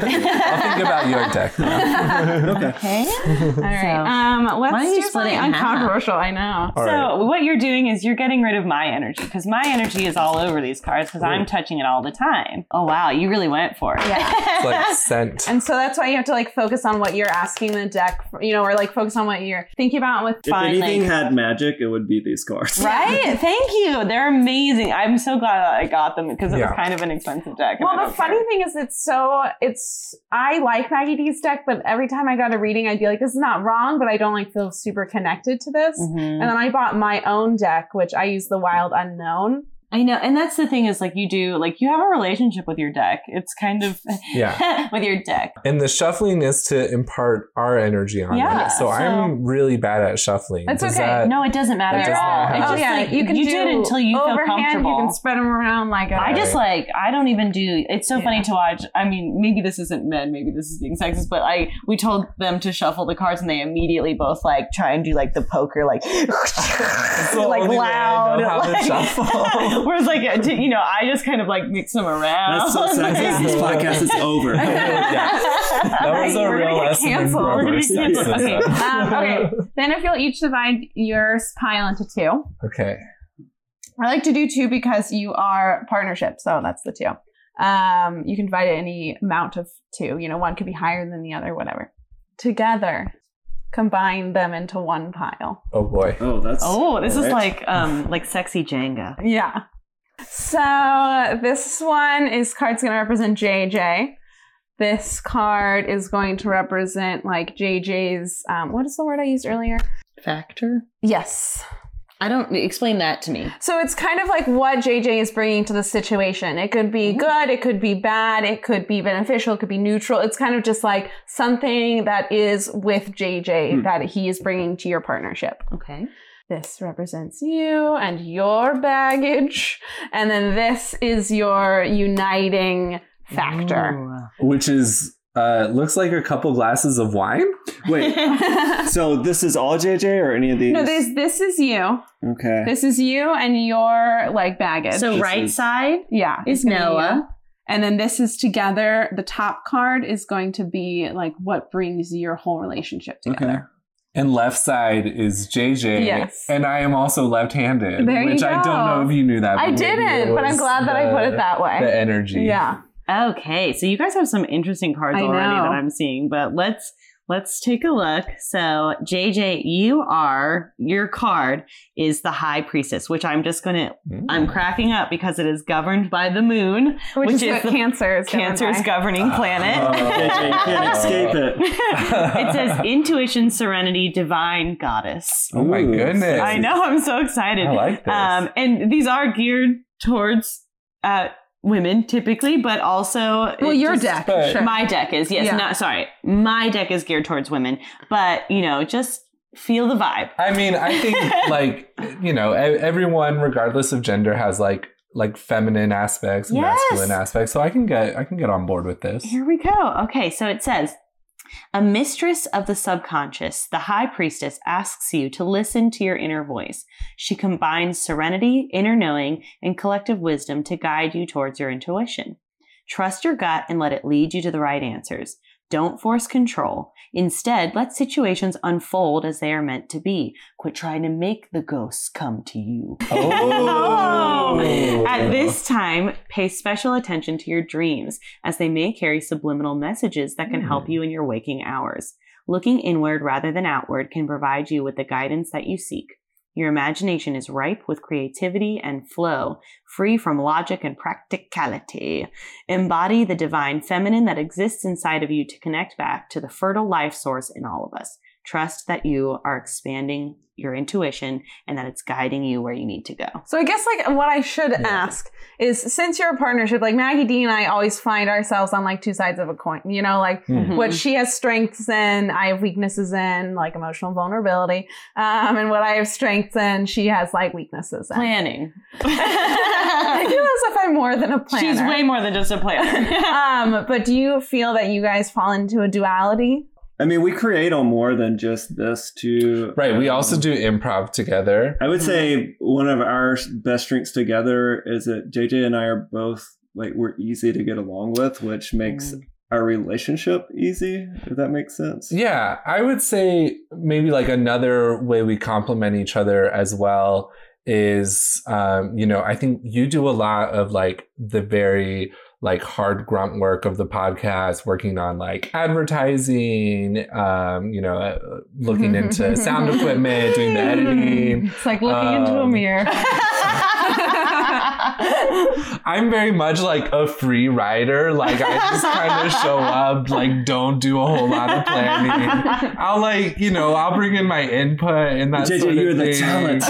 think about your deck now.
okay.
Okay.
All right.
So-
um, let's
Why don't you
do
split it
something
in half?
uncontroversial. I know.
All
so
right.
what you're doing is you're getting rid of my energy, because my energy is all over these cards because I'm touching it all the time. Oh wow, you really went for it.
Yeah.
It's like scent.
And so that's why you have to like focus on what you're asking the deck, for, you know, or like focus on what you're thinking about with.
If
Fine,
anything
like-
had magic, it would be these cards.
Right? Thank you. They're amazing. I'm so glad that I got them because it
Yeah.
was kind of an expensive deck. and I
Well, the
don't
funny
care.
thing is, it's so it's. I like Maggie D's deck, but every time I got a reading, I'd be like, "This is not wrong," but I don't like feel super connected to this.
Mhm.
And then I bought my own deck, which I use the Wild Unknown.
I know. And that's the thing is like you do, like you have a relationship with your deck. It's kind of
Yeah.
with your deck.
And the shuffling is to impart our energy on
Yeah,
it. So,
so-
I'm really bad at shuffling.
It's
Does
okay.
that-
No, it doesn't matter
It
at
does
all.
not
It's
have
just
to.
Oh yeah,
like,
you can
you
do
do it until you feel
overhand.
comfortable.
You can spread them around like a.
I just like I don't even do. It's so
Yeah.
funny to watch. I mean, maybe this isn't men. Maybe this is being sexist. But I we told them to shuffle the cards, and they immediately both like try and do like the poker, like
It's the
like
only way I
loud.
know how to
like-
shuffle.
Whereas like you know, I just kind of like mix them around.
That's so sexist. This podcast is over.
Yeah. That was a
You're
real
gonna get
lesson in
canceled.
rubber
We're gonna get
sexism.
canceled. Okay. Um, okay. Then if you'll each divide your pile into two.
Okay.
I like to do two because you are partnership, so that's the two. Um, you can divide it any amount of two. You know, one could be higher than the other, whatever. Together, combine them into one pile.
Oh boy.
Oh, that's.
Oh, this is
alright.
like um like sexy Jenga.
Yeah. So this one is card's going to represent J J. This card is going to represent like J J's. Um, what is the word I used earlier?
Factor.
Yes.
I don't explain that to me.
So it's kind of like what J J is bringing to the situation. It could be good, it could be bad, it could be beneficial, it could be neutral. It's kind of just like something that is with J J
Hmm.
that he is bringing to your partnership.
Okay.
This represents you and your baggage. And then this is your uniting factor.
Which is uh looks like a couple glasses of wine.
Wait. So this is all J J or any of these?
No, this this is you.
Okay.
This is you and your like baggage.
So
This
right
is-
side
yeah,
is
it's gonna be you.
Noah.
And then this is together. The top card is going to be like what brings your whole relationship together.
And left side is J J.
Yes.
And I am also left-handed.
There you
which I don't
go.
know if you knew that.
I
but maybe
didn't, but I'm
was
glad that I put it
the-
that way.
The energy.
Yeah.
Okay, so you guys have some interesting cards
I
already
know.
that I'm seeing, but let's let's take a look. So J J, you are your card is the High Priestess, which I'm just gonna
Mm.
I'm cracking up because it is governed by the moon,
Which,
which
is,
is
what
the
Cancer is governed
Cancer's
by.
governing planet.
Oh.
J J, you can't escape it.
It says intuition, serenity, divine goddess.
Oh my
Ooh,
goodness.
I know, I'm so excited.
I like this.
Um, and these are geared towards uh, women typically, but also
Well,
it
your
just-
deck.
but-
Sure.
My deck is yes,
Yeah.
not sorry. My deck is geared towards women, but you know, just feel the vibe.
I mean, I think like, you know, e- everyone, regardless of gender, has like like feminine aspects and
Yes.
masculine aspects. So I can get I can get on board with this.
Here we go. Okay, so it says, a mistress of the subconscious, the high priestess asks you to listen to your inner voice. She combines serenity, inner knowing, and collective wisdom to guide you towards your intuition. Trust your gut and let it lead you to the right answers. Don't force control. Instead, let situations unfold as they are meant to be. Quit trying to make the ghosts come to you.
Oh.
At this time, pay special attention to your dreams, as they may carry subliminal messages that can help you in your waking hours. Looking inward rather than outward can provide you with the guidance that you seek. Your imagination is ripe with creativity and flow, free from logic and practicality. Embody the divine feminine that exists inside of you to connect back to the fertile life source in all of us. Trust that you are expanding your intuition and that it's guiding you where you need to go.
So I guess like what I should yeah. ask is, since you're a partnership, like Maggie D and I always find ourselves on like two sides of a coin, you know, like mm-hmm. what she has strengths in, I have weaknesses in, like emotional vulnerability. Um, and what I have strengths in, she has like weaknesses in.
Planning.
I feel as if I'm more than a planner.
She's way more than just a planner.
um, but do you feel that you guys fall into a duality?
I mean, we create on more than just this too.
Right. We also do improv together.
I would say one of our best strengths together is that J J and I are both like, we're easy to get along with, which makes mm. our relationship easy, if that makes sense.
Yeah. I would say maybe like another way we complement each other as well is, um, you know, I think you do a lot of like the very like hard grunt work of the podcast, working on like advertising, um, you know, uh, looking into sound equipment, doing the editing.
It's like looking um, into a mirror.
I'm very much like a free rider. Like I just kind of show up, like don't do a whole lot of planning. I'll like, you know, I'll bring in my input and that
J J,
sort of
you're
thing.
the talent.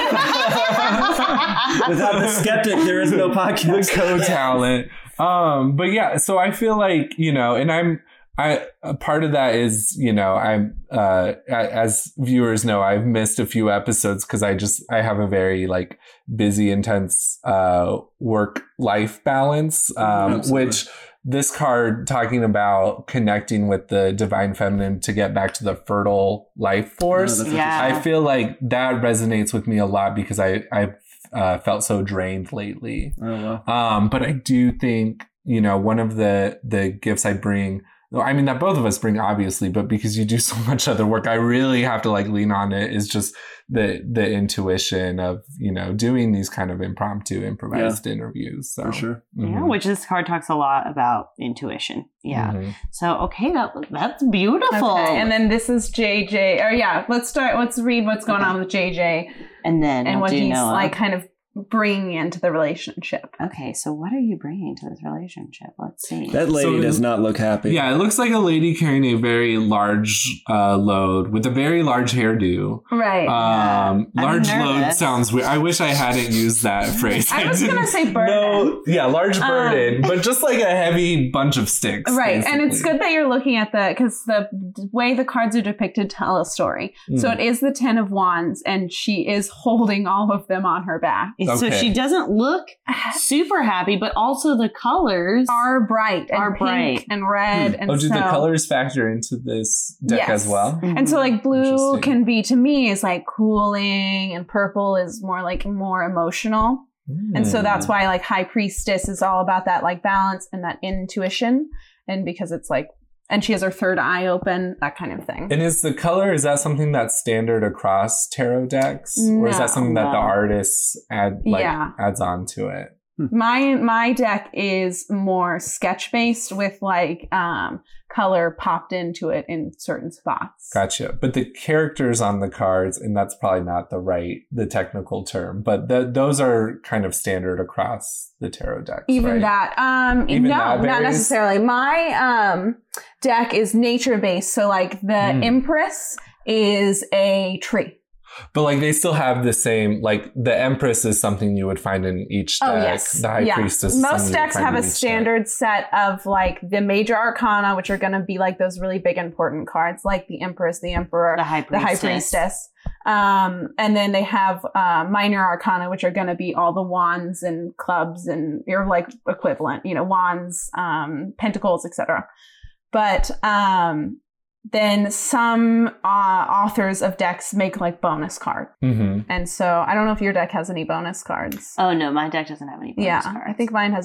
Without the skeptic, there is no podcast.
The co-talent. Um, but yeah, so I feel like, you know, and I'm, I, a part of that is, you know, I'm, uh, as viewers know, I've missed a few episodes because I just, I have a very like busy, intense, uh, work life balance, um,
Absolutely.
Which this card talking about connecting with the divine feminine to get back to the fertile life force.
Oh,
yeah.
I feel like that resonates with me a lot because I, I, Uh, felt so drained lately.
Oh, wow.
Um, but I do think, you know, one of the, the gifts I bring, I mean, that both of us bring, obviously, but because you do so much other work, I really have to like lean on it, is just the, the intuition of, you know, doing these kind of impromptu improvised yeah. interviews. So.
For sure.
Mm-hmm.
Yeah, which this card talks a lot about intuition. Yeah. Mm-hmm. So, okay, that that's beautiful.
Okay, and then this is J J. Or yeah, let's start, let's read what's going on with J J.
And then
and
we'll
what
do
he's
Noah.
like kind of bringing into the relationship.
Okay, so what are you bringing to this relationship? Let's see.
That lady
So-
does not look happy.
Yeah, it looks like a lady carrying a very large uh, load with a very large hairdo.
Right.
Um,
I'm
large load
nervous.
sounds weird. I wish I hadn't used that phrase.
I was going to say burden.
No, yeah, large burden,
Um,
but just like a heavy bunch of sticks.
Right.
basically.
And it's good that you're looking at the, because the way the cards are depicted tell a story.
Mm.
So it is the Ten of Wands, and she is holding all of them on her back.
So
Okay.
she doesn't look super happy, but also the colors
Are bright and
Are
pink
bright.
and red.
Hmm.
And
Oh, do
so,
the colors factor into this deck
Yes.
as well?
Mhm.
And so like blue
Interesting.
can be, to me, is like cooling, and purple is more like more emotional. And so
Hmm.
that's why like High Priestess is all about that like balance and that intuition. And because it's like, and she has her third eye open, that kind of thing.
And is the color, is that something that's standard across tarot decks? Or is
No,
that something that the
no.
artists add, like,
Yeah.
adds on to it?
My my deck is more sketch based with like um color popped into it in certain spots.
Gotcha. But the characters on the cards, and that's probably not the right, the technical term, but the, those are kind of standard across the tarot decks,
Even
right?
that. Um
Even
no,
that
not
varies?
necessarily. My um deck is nature based. So like the
Mm.
Empress is a tree.
But like they still have the same, like the Empress is something you would find in each deck.
Oh yes.
The High
yeah.
Priestess is something
Most
you would
decks
find
have
in
a
each
standard set of like the major arcana, which are going to be like those really big important cards, like the Empress, the Emperor,
the high
the
priestess.
High Priestess. Um, and then they have uh, minor arcana, which are going to be all the wands and clubs and your like equivalent, you know, wands, um, pentacles, et cetera. But um, then some uh, authors of decks make like bonus cards.
Mm-hmm.
And so I don't know if your deck has any bonus cards.
Oh no, my deck doesn't have any bonus
yeah,
cards.
I think mine has a f-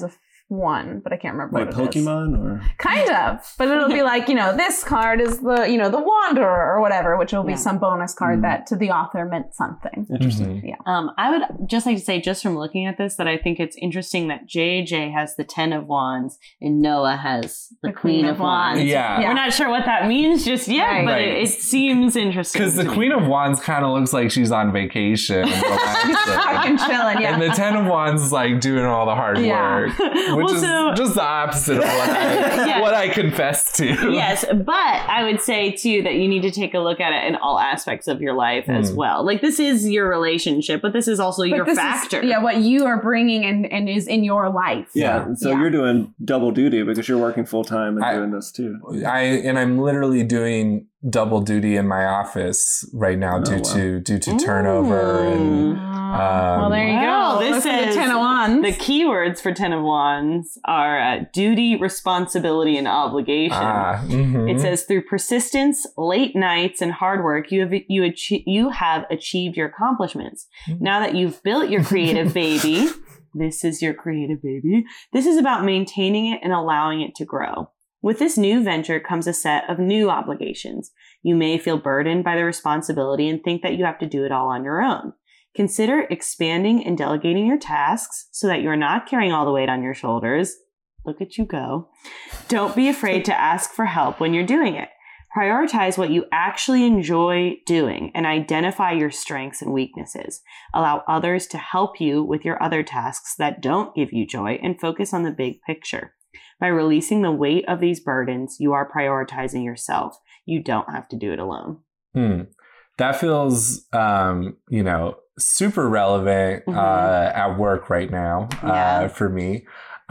one, but I can't remember
Like
what it is.
Pokemon or
Kind of, but it'll be like, you know, this card is the, you know, the Wanderer or whatever, which will be
Yeah.
some bonus card
Mm.
that to the author meant something.
interesting.
Mhm.
Um, I would just like to say, just from looking at this, that I think it's interesting that J J has the Ten of Wands and Noah has the, Queen, of Wands.
Yeah.
Yeah.
We're not sure what that means just yet,
Right.
but
Right.
it, it seems interesting.
Because the
to me.
Queen of Wands kind of looks like she's on vacation. and relaxing.
Fucking chilling, yeah.
And the Ten of Wands is like doing all the hard
Yeah.
work, which
Well,
is
so-
just the opposite of what I,
Yeah.
what I confess to.
Yes, but I would say too that you need to take a look at it in all aspects of your life as
Mm.
well. Like this is your relationship, but this is also
But
your
this is-
factor.
yeah, what you are bringing and, and is in your life.
Yeah, so
Yeah.
you're doing double duty because you're working full time and
I-
doing this too.
I and I'm literally doing double duty in my office right now
Oh,
due
wow.
to due to turnover and
Ah, well, there you
Wow,
go.
this
Look at
is
the Ten of Wands.
The keywords for Ten of Wands are uh, duty, responsibility, and obligation.
ah, mhm.
It says through persistence, late nights, and hard work, you have you achi- you have achieved your accomplishments. Now that you've built your creative baby, this is your creative baby. This is about maintaining it and allowing it to grow. With this new venture comes a set of new obligations. You may feel burdened by the responsibility and think that you have to do it all on your own. Consider expanding and delegating your tasks so that you're not carrying all the weight on your shoulders. Look at you go. Don't be afraid to ask for help when you're doing it. Prioritize what you actually enjoy doing and identify your strengths and weaknesses. Allow others to help you with your other tasks that don't give you joy and focus on the big picture. By releasing the weight of these burdens, you are prioritizing yourself. You don't have to do it alone.
Hmm. That feels, um, you know, super relevant
Mhm.
uh, at work right now uh,
Yeah.
for me.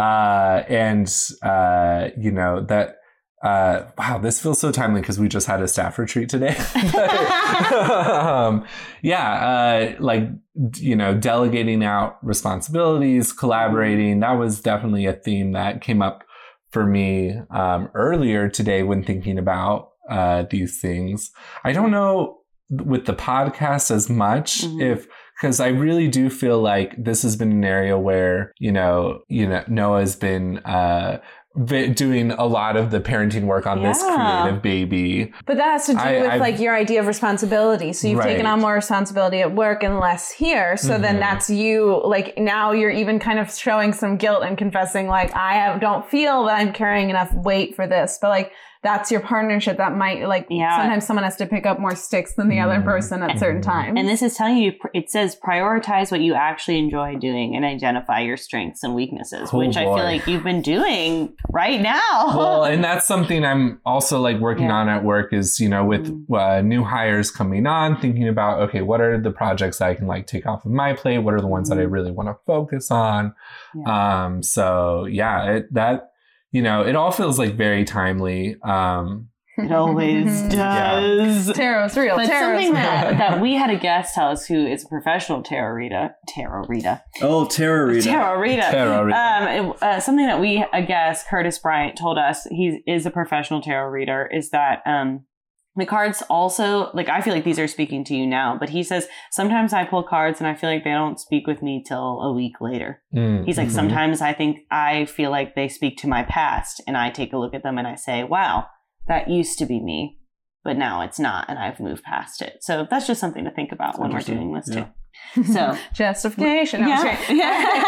Uh, and, uh, you know, that, uh, wow, this feels so timely because we just had a staff retreat today. um, yeah, uh, like, you know, delegating out responsibilities, collaborating. That was definitely a theme that came up for me um, earlier today when thinking about uh, these things. I don't know with the podcast as much
Mhm.
if because I really do feel like this has been an area where you know you know Noah's been uh vi- doing a lot of the parenting work on this
Yeah.
creative baby.
But that has to do
I-
with
I've-
like your idea of responsibility. So you've
Right.
taken on more responsibility at work and less here. So then
Mhm.
that's you, like now you're even kind of showing some guilt and confessing like, I have, don't feel that I'm carrying enough weight for this. But like, that's your partnership that might like,
Yeah.
sometimes someone has to pick up more sticks than the other
Mhm.
person at certain times.
And this is telling you, it says prioritize what you actually enjoy doing and identify your strengths and weaknesses,
Oh,
which I
boy.
feel like you've been doing right now.
Well, and that's something I'm also like working
Yeah.
on at work is, you know, with
Mm.
uh, new hires coming on, thinking about, okay, what are the projects I can like take off of my plate? What are the ones that I
Mm.
really want to focus on?
Yeah.
Um, so yeah, it, that, you know, it all feels like very timely. Um,
It always does.
Tarot's real.
But
Tarot's
something
real.
that, that we had a guest tell us who is a professional tarot reader, tarot reader,
Oh, Tarot reader.
tarot reader.
Tarot reader.
Um, it- uh, something that we, a guest, Curtis Bryant, told us he is a professional tarot reader is that um, the cards also, like, I feel like these are speaking to you now, but he says, sometimes I pull cards and I feel like they don't speak with me till a week later.
mm,
He's like,
mhm.
sometimes I think I feel like they speak to my past and I take a look at them and I say, wow, that used to be me, but now it's not. And I've moved past it. So that's just something to think about when we're doing this
Yeah.
too. So
Justification. No, I'm
yeah.
kidding.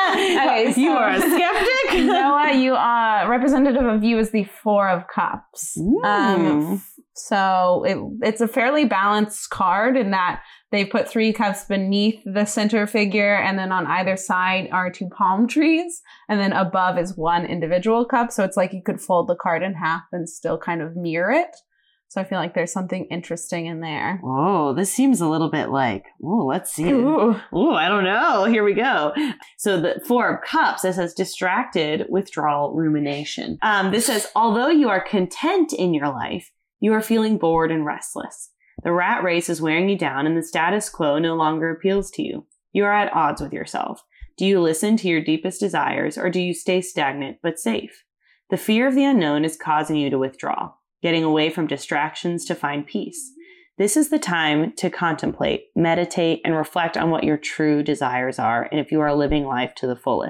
Okay,
You
so-
are a skeptic.
Noah, you are representative of you is the Four of Cups. Um, f- so it, it's a fairly balanced card in that they put three cups beneath the center figure, and then on either side are two palm trees, and then above is one individual cup. So it's like you could fold the card in half and still kind of mirror it. So I feel like there's something interesting in there.
Oh, this seems a little bit like, oh, let's see.
Ooh.
Oh, I don't know. Here we go. So the Four of Cups, it says distracted, withdrawal, rumination. Um, this says, although you are content in your life, you are feeling bored and restless. The rat race is wearing you down and the status quo no longer appeals to you. You are at odds with yourself. Do you listen to your deepest desires or do you stay stagnant but safe? The fear of the unknown is causing you to withdraw, getting away from distractions to find peace. This is the time to contemplate, meditate, and reflect on what your true desires are and if you are living life to the fullest.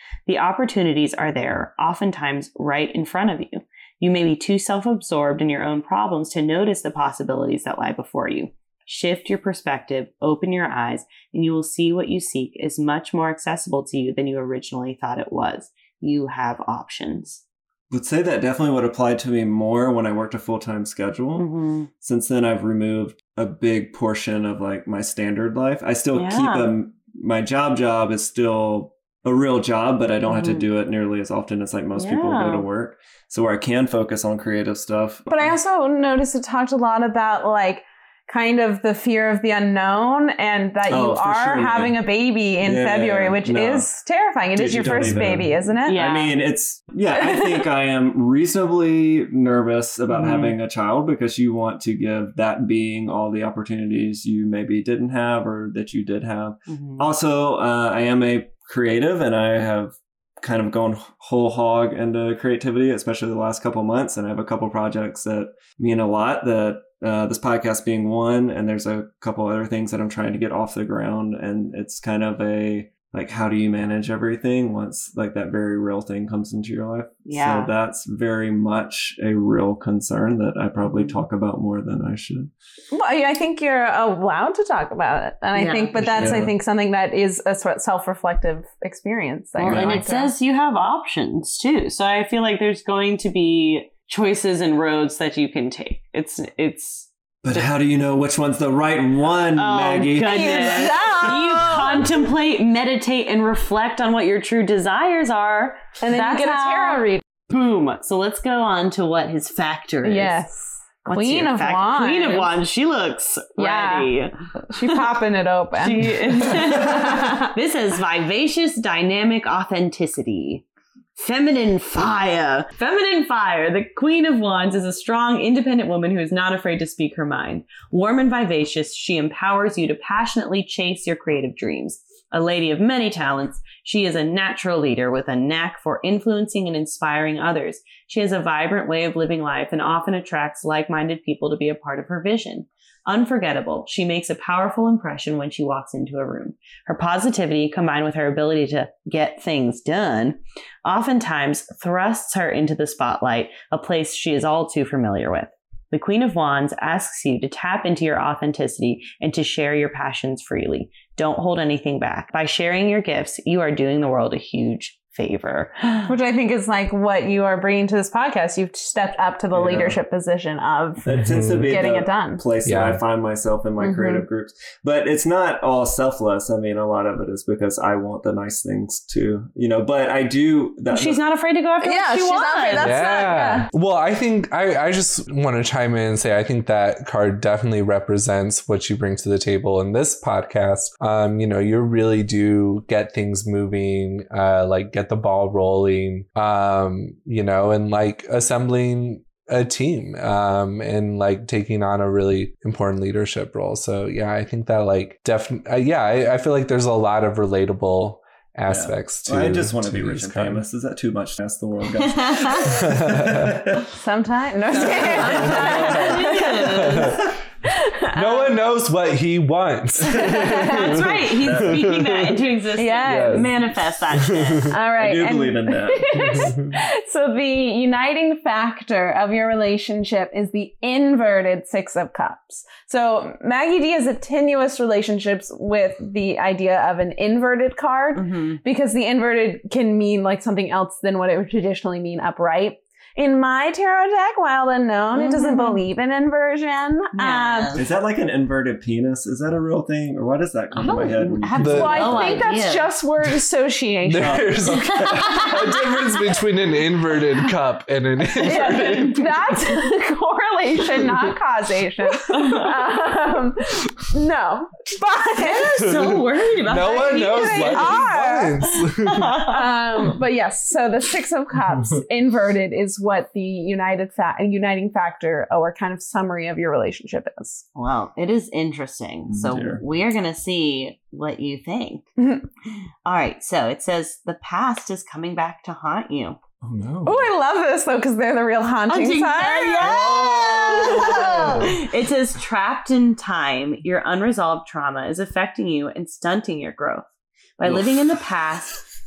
The opportunities are there, oftentimes right in front of you. You may be too self-absorbed in your own problems to notice the possibilities that lie before you. Shift your perspective, open your eyes, and you will see what you seek is much more accessible to you than you originally thought it was. You have options.
Would say that definitely would apply to me more when I worked a full-time schedule.
Mm-hmm.
Since then, I've removed a big portion of like my standard life. I still
Yeah.
keep a, my job job is still a real job, but I don't have to
Mhm.
do it nearly as often as like most people
Yeah.
go to work. So where I can focus on creative stuff.
But I also noticed it talked a lot about like kind of the fear of the unknown and that
Oh,
you
for
are
sure,
having
yeah.
a baby in
Yeah,
February, which
no.
is terrifying. It
Dude,
is your
you don't
first
even-
baby, isn't it?
Yeah.
I mean, it's, yeah, I think I am reasonably nervous about
Mhm.
having a child because you want to give that being all the opportunities you maybe didn't have or that you did have.
Mm-hmm.
Also, uh, I am a creative and I have kind of gone whole hog into creativity, especially the last couple months. And I have a couple projects that mean a lot, that uh, this podcast being one, and there's a couple other things that I'm trying to get off the ground. And it's kind of a, like, how do you manage everything once like that very real thing comes into your life?
Yeah.
So that's very much a real concern that I probably talk about more than I should.
Well, I I think you're allowed to talk about it. And I
Yeah.
think, but that's, I
Yeah.
think, something that is a sort of self-reflective experience. That
Well,
you're
and
going
it
to-
says you have options too. So I feel like there's going to be choices and roads that you can take. It's, it's,
But how do you know which one's the right one,
oh,
Maggie?
goodness.
Yeah.
You contemplate, meditate, and reflect on what your true desires are.
and then
That's
you get a
how-
tarot read.
Boom. So let's go on to what his factor is.
Yes.
What's
Queen
your
of
fact-
Wands.
Queen of Wands. She looks
Yeah.
ready.
She's popping it open.
She- this is vivacious, dynamic authenticity. Feminine fire. Feminine fire. The Queen of Wands is a strong, independent woman who is not afraid to speak her mind. Warm and vivacious, she empowers you to passionately chase your creative dreams. A lady of many talents, she is a natural leader with a knack for influencing and inspiring others. She has a vibrant way of living life and often attracts like-minded people to be a part of her vision. Unforgettable, she makes a powerful impression when she walks into a room. Her positivity, combined with her ability to get things done, oftentimes thrusts her into the spotlight, a place she is all too familiar with. The Queen of Wands asks you to tap into your authenticity and to share your passions freely. Don't hold anything back. By sharing your gifts, you are doing the world a huge favor.
Which I think is like what you are bringing to this podcast. You've stepped up to the
Yeah.
leadership position of
That tends to be
getting
the
it done.
place
Yeah.
that I find myself in my
Mhm.
creative groups. But it's not all selfless. I mean, a lot of it is because I want the nice things too, you know, but I do that.
She's not afraid to go after
Yeah,
what she
she's not
wants.
afraid. That's not- yeah.
Well, I think I, I just want to chime in and say I think that card definitely represents what you bring to the table in this podcast. Um, you know, you really do get things moving, uh, like get the ball rolling, um, you know, and like assembling a team, um, and like taking on a really important leadership role. So yeah, I think that like definitely, uh, yeah, I, I feel like there's a lot of relatable aspects to.
I just want to be
to
rich
these
and
cards.
famous. Is that too much to ask the world, guys?
Sometimes. No,
No one knows what he wants.
That's right. He's speaking that into existence.
Yes.
Manifest that shit.
All right.
I do
and-
believe in that.
So the uniting factor of your relationship is the inverted Six of Cups. So Maggie D has a tenuous relationships with the idea of an inverted card
Mm-hmm.
because the inverted can mean like something else than what it would traditionally mean upright. In my tarot deck, Wild Unknown, it doesn't
Mhm.
believe in inversion.
Yeah.
Um,
Is that like an inverted penis? Is that a real thing? Or why does that come to my head? When you
have
The-
so I
no
think
idea.
that's just word association.
There's a difference between an inverted cup and an
Yeah,
inverted.
that's correlation, not causation. Um, no, but
so worried about
No
that.
one knows
They
what
are.
he wants.
um, but yes. So the Six of Cups inverted is what the united fa- uniting factor or kind of summary of your relationship is.
Well, it is interesting. So
Dear.
we are going to see what you think.
Mhm.
All right. So it says the past is coming back to haunt you.
Oh no.
Oh, I love this though because they're the real haunting
Haunting
side.
Yeah. It says trapped in time, your unresolved trauma is affecting you and stunting your growth. By
Oof.
living in the past,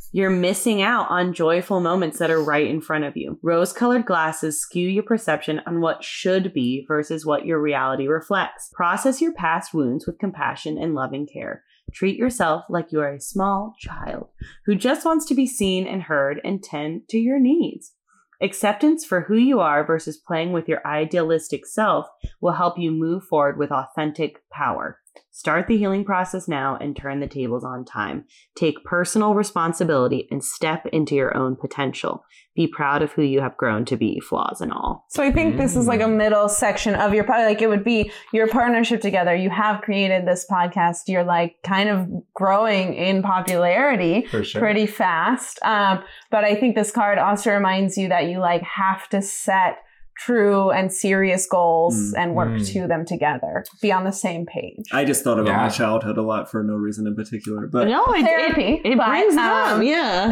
You're missing out on joyful moments that are right in front of you. Rose-colored glasses skew your perception on what should be versus what your reality reflects. Process your past wounds with compassion and loving care. Treat yourself like you are a small child who just wants to be seen and heard and tend to your needs. Acceptance for who you are versus playing with your idealistic self will help you move forward with authentic power. Start the healing process now and turn the tables on time. Take personal responsibility and step into your own potential. Be proud of who you have grown to be, flaws and all.
So I think this is like a middle section of your pod. Like it would be your partnership together. You have created this podcast. You're like kind of growing in popularity
For sure.
pretty fast. Um, but I think this card also reminds you that you like have to set true and serious goals
Mm.
and work
Mm.
to them together. Be on the same page.
I just thought about
Yeah.
my childhood a lot for no reason in particular, but
No, it,
Therapy,
it, it
but,
brings it
um,
up,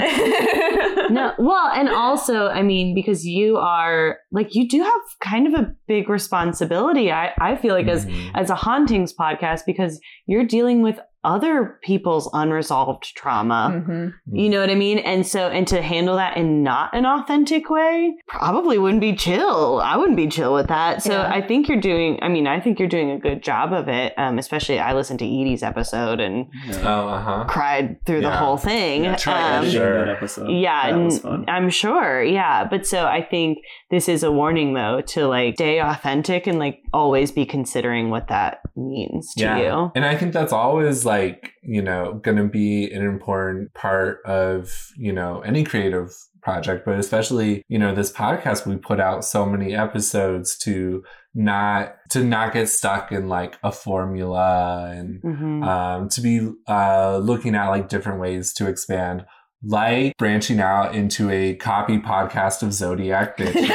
yeah. No, well, and also, I mean, because you are like you do have kind of a big responsibility. I, I feel like as
Mhm.
as a hauntings podcast because you're dealing with other people's unresolved trauma.
Mhm.
You know what I mean? And so, and to handle that in not an authentic way probably wouldn't be chill. I wouldn't be chill with that. So
Yeah.
I think you're doing, I mean, I think you're doing a good job of it. Um, especially I listened to Edie's episode and
Oh, uh-huh.
cried through the
Yeah.
whole thing.
yeah, try
Um,
editing
Sure.
that episode.
yeah,
that was
n-
fun.
I'm sure. Yeah. But so I think this is a warning though to like stay authentic and like always be considering what that means to you.
And I think that's always like, you know, going to be an important part of, you know, any creative project, but especially, you know, this podcast, we put out so many episodes to not, to not get stuck in like a formula and,
Mhm.
um, to be, uh, looking at like different ways to expand, like branching out into a copy podcast of Zodiac Bitches.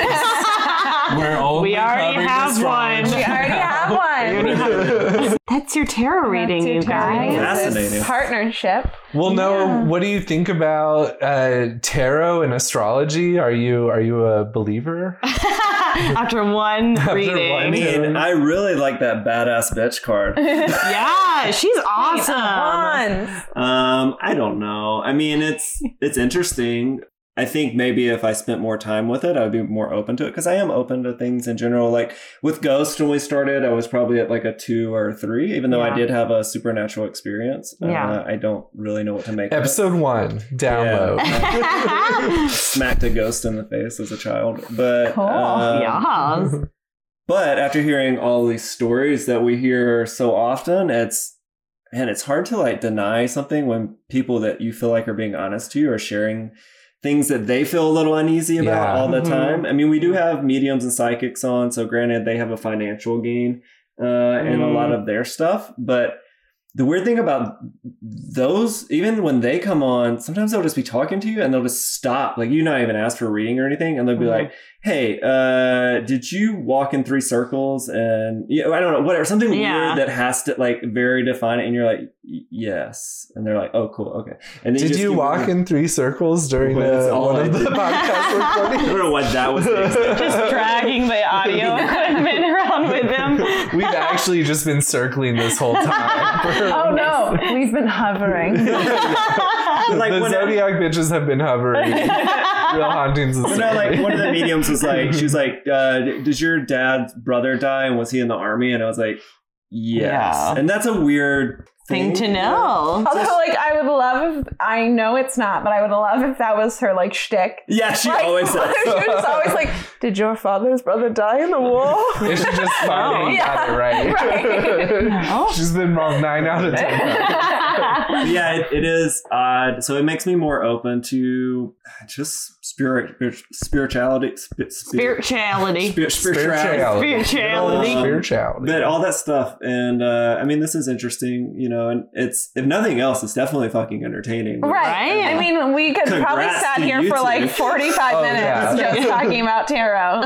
We're only
we already
covering
have
astrology.
one.
We already have one.
We already have- That's your tarot reading,
That's your
you
tarot
guys.
reading.
Fascinating.
This partnership.
Well, no.
Yeah.
What do you think about uh, tarot and astrology? Are you are you a believer?
After one
After
reading.
I
one-
mean, I really like that badass bitch card.
Yeah, she's awesome.
One.
Um, I don't know. I mean, it's it's interesting. I think maybe if I spent more time with it, I'd be more open to it because I am open to things in general. Like with Ghost, when we started, I was probably at like a two or a three, even though
Yeah.
I did have a supernatural experience.
Yeah.
Uh, I don't really know what to make
Episode one, download.
of it. Smacked a ghost in the face as a child. But
Cool.
um,
Yes.
But after hearing all these stories that we hear so often, it's man, it's hard to like deny something when people that you feel like are being honest to you are sharing things that they feel a little uneasy about
Yeah.
all the
Mhm.
time. I mean, we do have mediums and psychics on, so granted they have a financial gain uh, in a
Mm.
lot of their stuff, but the weird thing about those, even when they come on, sometimes they'll just be talking to you and they'll just stop. Like, you not even ask for a reading or anything. And they'll be
Mhm.
like, hey, uh, did you walk in three circles? And you know, I don't know, whatever, something
Yeah.
weird that has to like very define it. And you're like, "Y- yes. And they're like, oh, cool. Okay. And then
Did
just
you
keep
walk
moving.
in three circles during
Well, that's
the,
all
one
I
of the
did.
podcast
I don't
recordings?
know what that was.
Just dragging the audio equipment around with them.
We've actually just been circling this whole time.
Oh no, we've been hovering.
Like
the
when-
Zodiac bitches have been hovering. Real hauntings.
You know, like one of the mediums was like, she was like, uh, "Did your dad's brother die, and was he in the army?" And I was like, "Yes."
Yeah.
And that's a weird
Thing to know.
Although, like, I would love if, I know it's not, but I would love if that was her, like, shtick.
Yeah, she
Like,
always says.
she was always like, did your father's brother die in the war?
Is she just finally
Yeah,
got it right?
right.
No.
She's been wrong nine out of ten times.
But yeah, it, it is odd. So it makes me more open to just spirit, spirituality, sp- spirit,
Spirituality.
spir- spirituality.
Spirituality.
Um,
Spirituality.
But all that stuff, and uh, I mean, this is interesting, you know, and it's, if nothing else, it's definitely fucking entertaining.
Right.
Right.
I mean, we could probably
Congrats
sat
to
here
you
for
two.
like forty-five
Oh,
minutes
yeah.
just talking about tarot. So.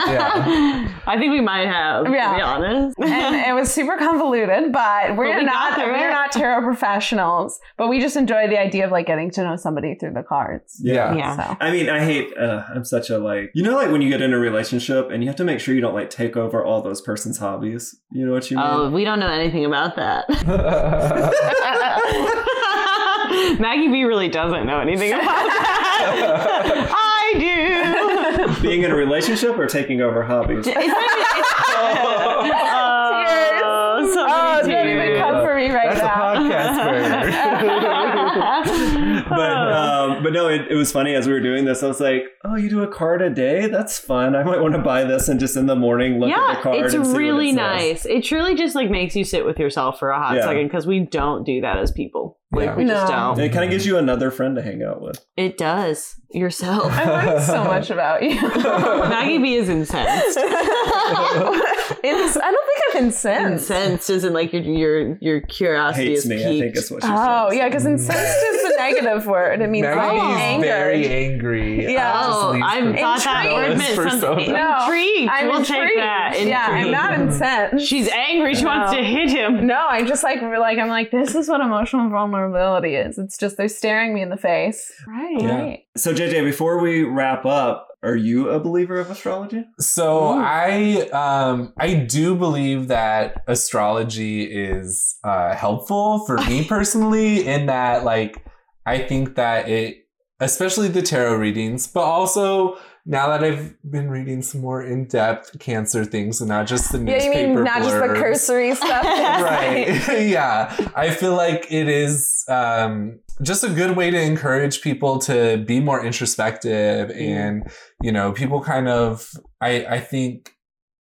Yeah.
I think we might have,
Yeah.
to be honest.
And it was super convoluted, but we're
But we
not
got through
we're
it.
not tarot professionals. But we just enjoy the idea of like getting to know somebody through the cards.
Yeah.
Yeah.
So.
I mean, I hate, uh, I'm such a like, you know, like when you get in a relationship and you have to make sure you don't like take over all those person's hobbies. You know what you mean?
Oh, we don't know anything about that. Maggie B really doesn't know anything about that. I do.
Being in a relationship or taking over hobbies?
It's, it's, oh,
Oh,
somebody
don't
do.
even come for me right
That's
now.
a podcast burner.
But um, but no, it, it was funny as we were doing this. I was like, "Oh, you do a card a day? That's fun. I might want to buy this and just in the morning look at the card."
it's
and see
really
what it
nice. It truly just like makes you sit with yourself for a hot
Yeah.
second because we don't do that as people. Like
Yeah.
we just
No.
don't.
says. It kind of gives you another friend to hang out with.
It does yourself.
I learned so much about you.
Maggie B is incensed.
It's, I don't think I'm incensed.
Incensed isn't like your your your curiosity
Hates
is
me,
piqued.
I think is what she
Oh,
says.
yeah, because incensed is the negative word. It means like
Maggie's
anger.
very angry.
Yeah.
Uh, just
Oh,
leaves
I
for-
thought that
Intrigued.
word meant
For
something.
soda.
No,
Intrigued.
I'm
we'll
intrigued.
take that.
Yeah, I'm
Intrigued.
not incensed.
She's angry. She wants
No.
to hit him.
No, I just like like I'm like this is what emotional vulnerability is. It's just they're staring me in the face. Right.
Yeah.
Right.
So J J, before we wrap up, are you a believer of astrology?
So
Ooh.
I um I do believe that astrology is uh helpful for me personally in that like I think that it especially the tarot readings, but also now that I've been reading some more in-depth Cancer things and not just the
Yeah,
newspaper
you mean not just the
blurbs.
cursory stuff.
Right. Yeah. I feel like it is um, just a good way to encourage people to be more introspective and, you know, people kind of, I, I think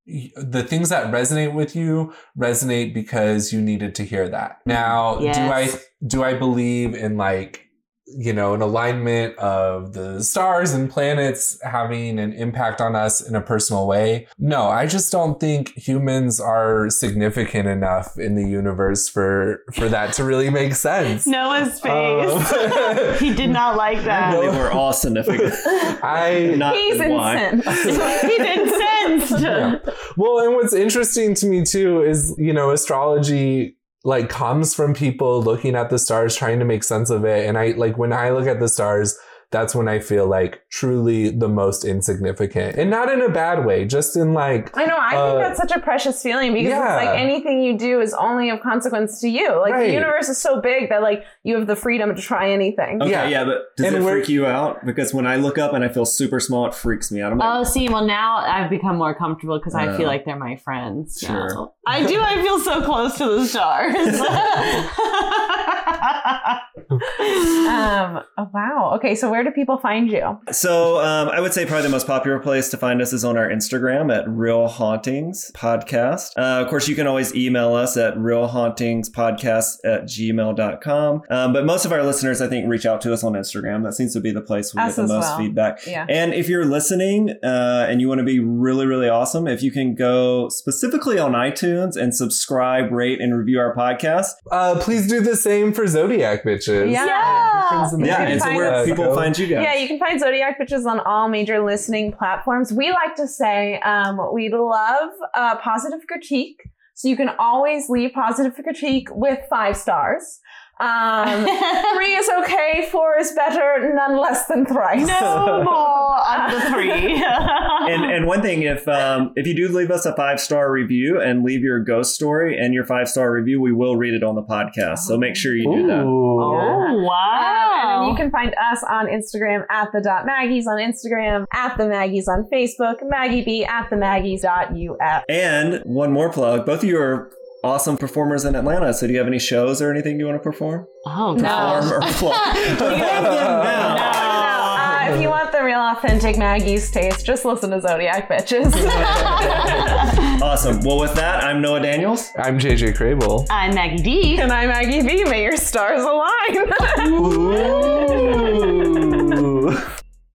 the things that resonate with you resonate because you needed to hear that. Now,
Yes.
do I, do I believe in like, you know, an alignment of the stars and planets having an impact on us in a personal way? No, I just don't think humans are significant enough in the universe for for that to really make sense.
Noah's face.
Um,
He did not like
I
that.
believe we're all significant.
I
Not
He's
in why.
incensed.
He's incensed.
Yeah. Well, and what's interesting to me too is, you know, astrology like comes from people looking at the stars, trying to make sense of it. And I like when I look at the stars, that's when I feel like truly the most insignificant, and not in a bad way, just in like,
I know. I
Uh,
think that's such a precious feeling because
yeah.
it's like anything you do is only of consequence to you. Like
Right.
the universe is so big that like you have the freedom to try anything.
Okay,
Yeah.
yeah, but does
And
it
we're-
freak you out? Because when I look up and I feel super small, it freaks me out. I'm like,
Oh, see, well, now I've become more comfortable because I
Oh.
feel like they're my friends.
Sure.
now. I do. I feel so close to the stars.
Um. Oh, wow. Okay. So where do people find you?
So um, I would say probably the most popular place to find us is on our Instagram at Real Hauntings Podcast. Uh, of course, you can always email us at real hauntings podcast at gmail dot com. Um, but most of our listeners, I think, reach out to us on Instagram. That seems to be the place we
Us
get the
as
most
well.
feedback.
Yeah.
And if you're listening uh, and you want to be really, really awesome, if you can go specifically on iTunes and subscribe, rate, and review our podcast.
uh, please do the same for Zodiac Bitches.
Yeah.
Friends in the
Yeah,
can
and so
find
where
uh,
people
go.
find you guys.
Yeah, you can find Zodiac Bitches on all major listening platforms. We like to say um, we love uh, positive critique. So you can always leave positive critique with five stars. Um, three is okay, four is better, none less than thrice.
No more under three.
and and one thing, if um if you do leave us a five star review and leave your ghost story and your five star review, we will read it on the podcast. So make sure you do that.
Ooh.
Oh,
Um,
wow.
and then you can find us on Instagram at the dot Maggies on Instagram, at the Maggies on Facebook, Maggie B at the Maggies dot U F.
And one more plug: both of you are awesome performers in Atlanta. So do you have any shows or anything you want to perform?
Oh,
No.
Perform or plug? Plug them now.
Uh, if you want the real authentic Maggie's taste, just listen to Zodiac Bitches.
Awesome. Well, with that, I'm Noah Daniels.
I'm J J Crable.
I'm Maggie D.
And I'm Maggie B. May your stars align.
Ooh.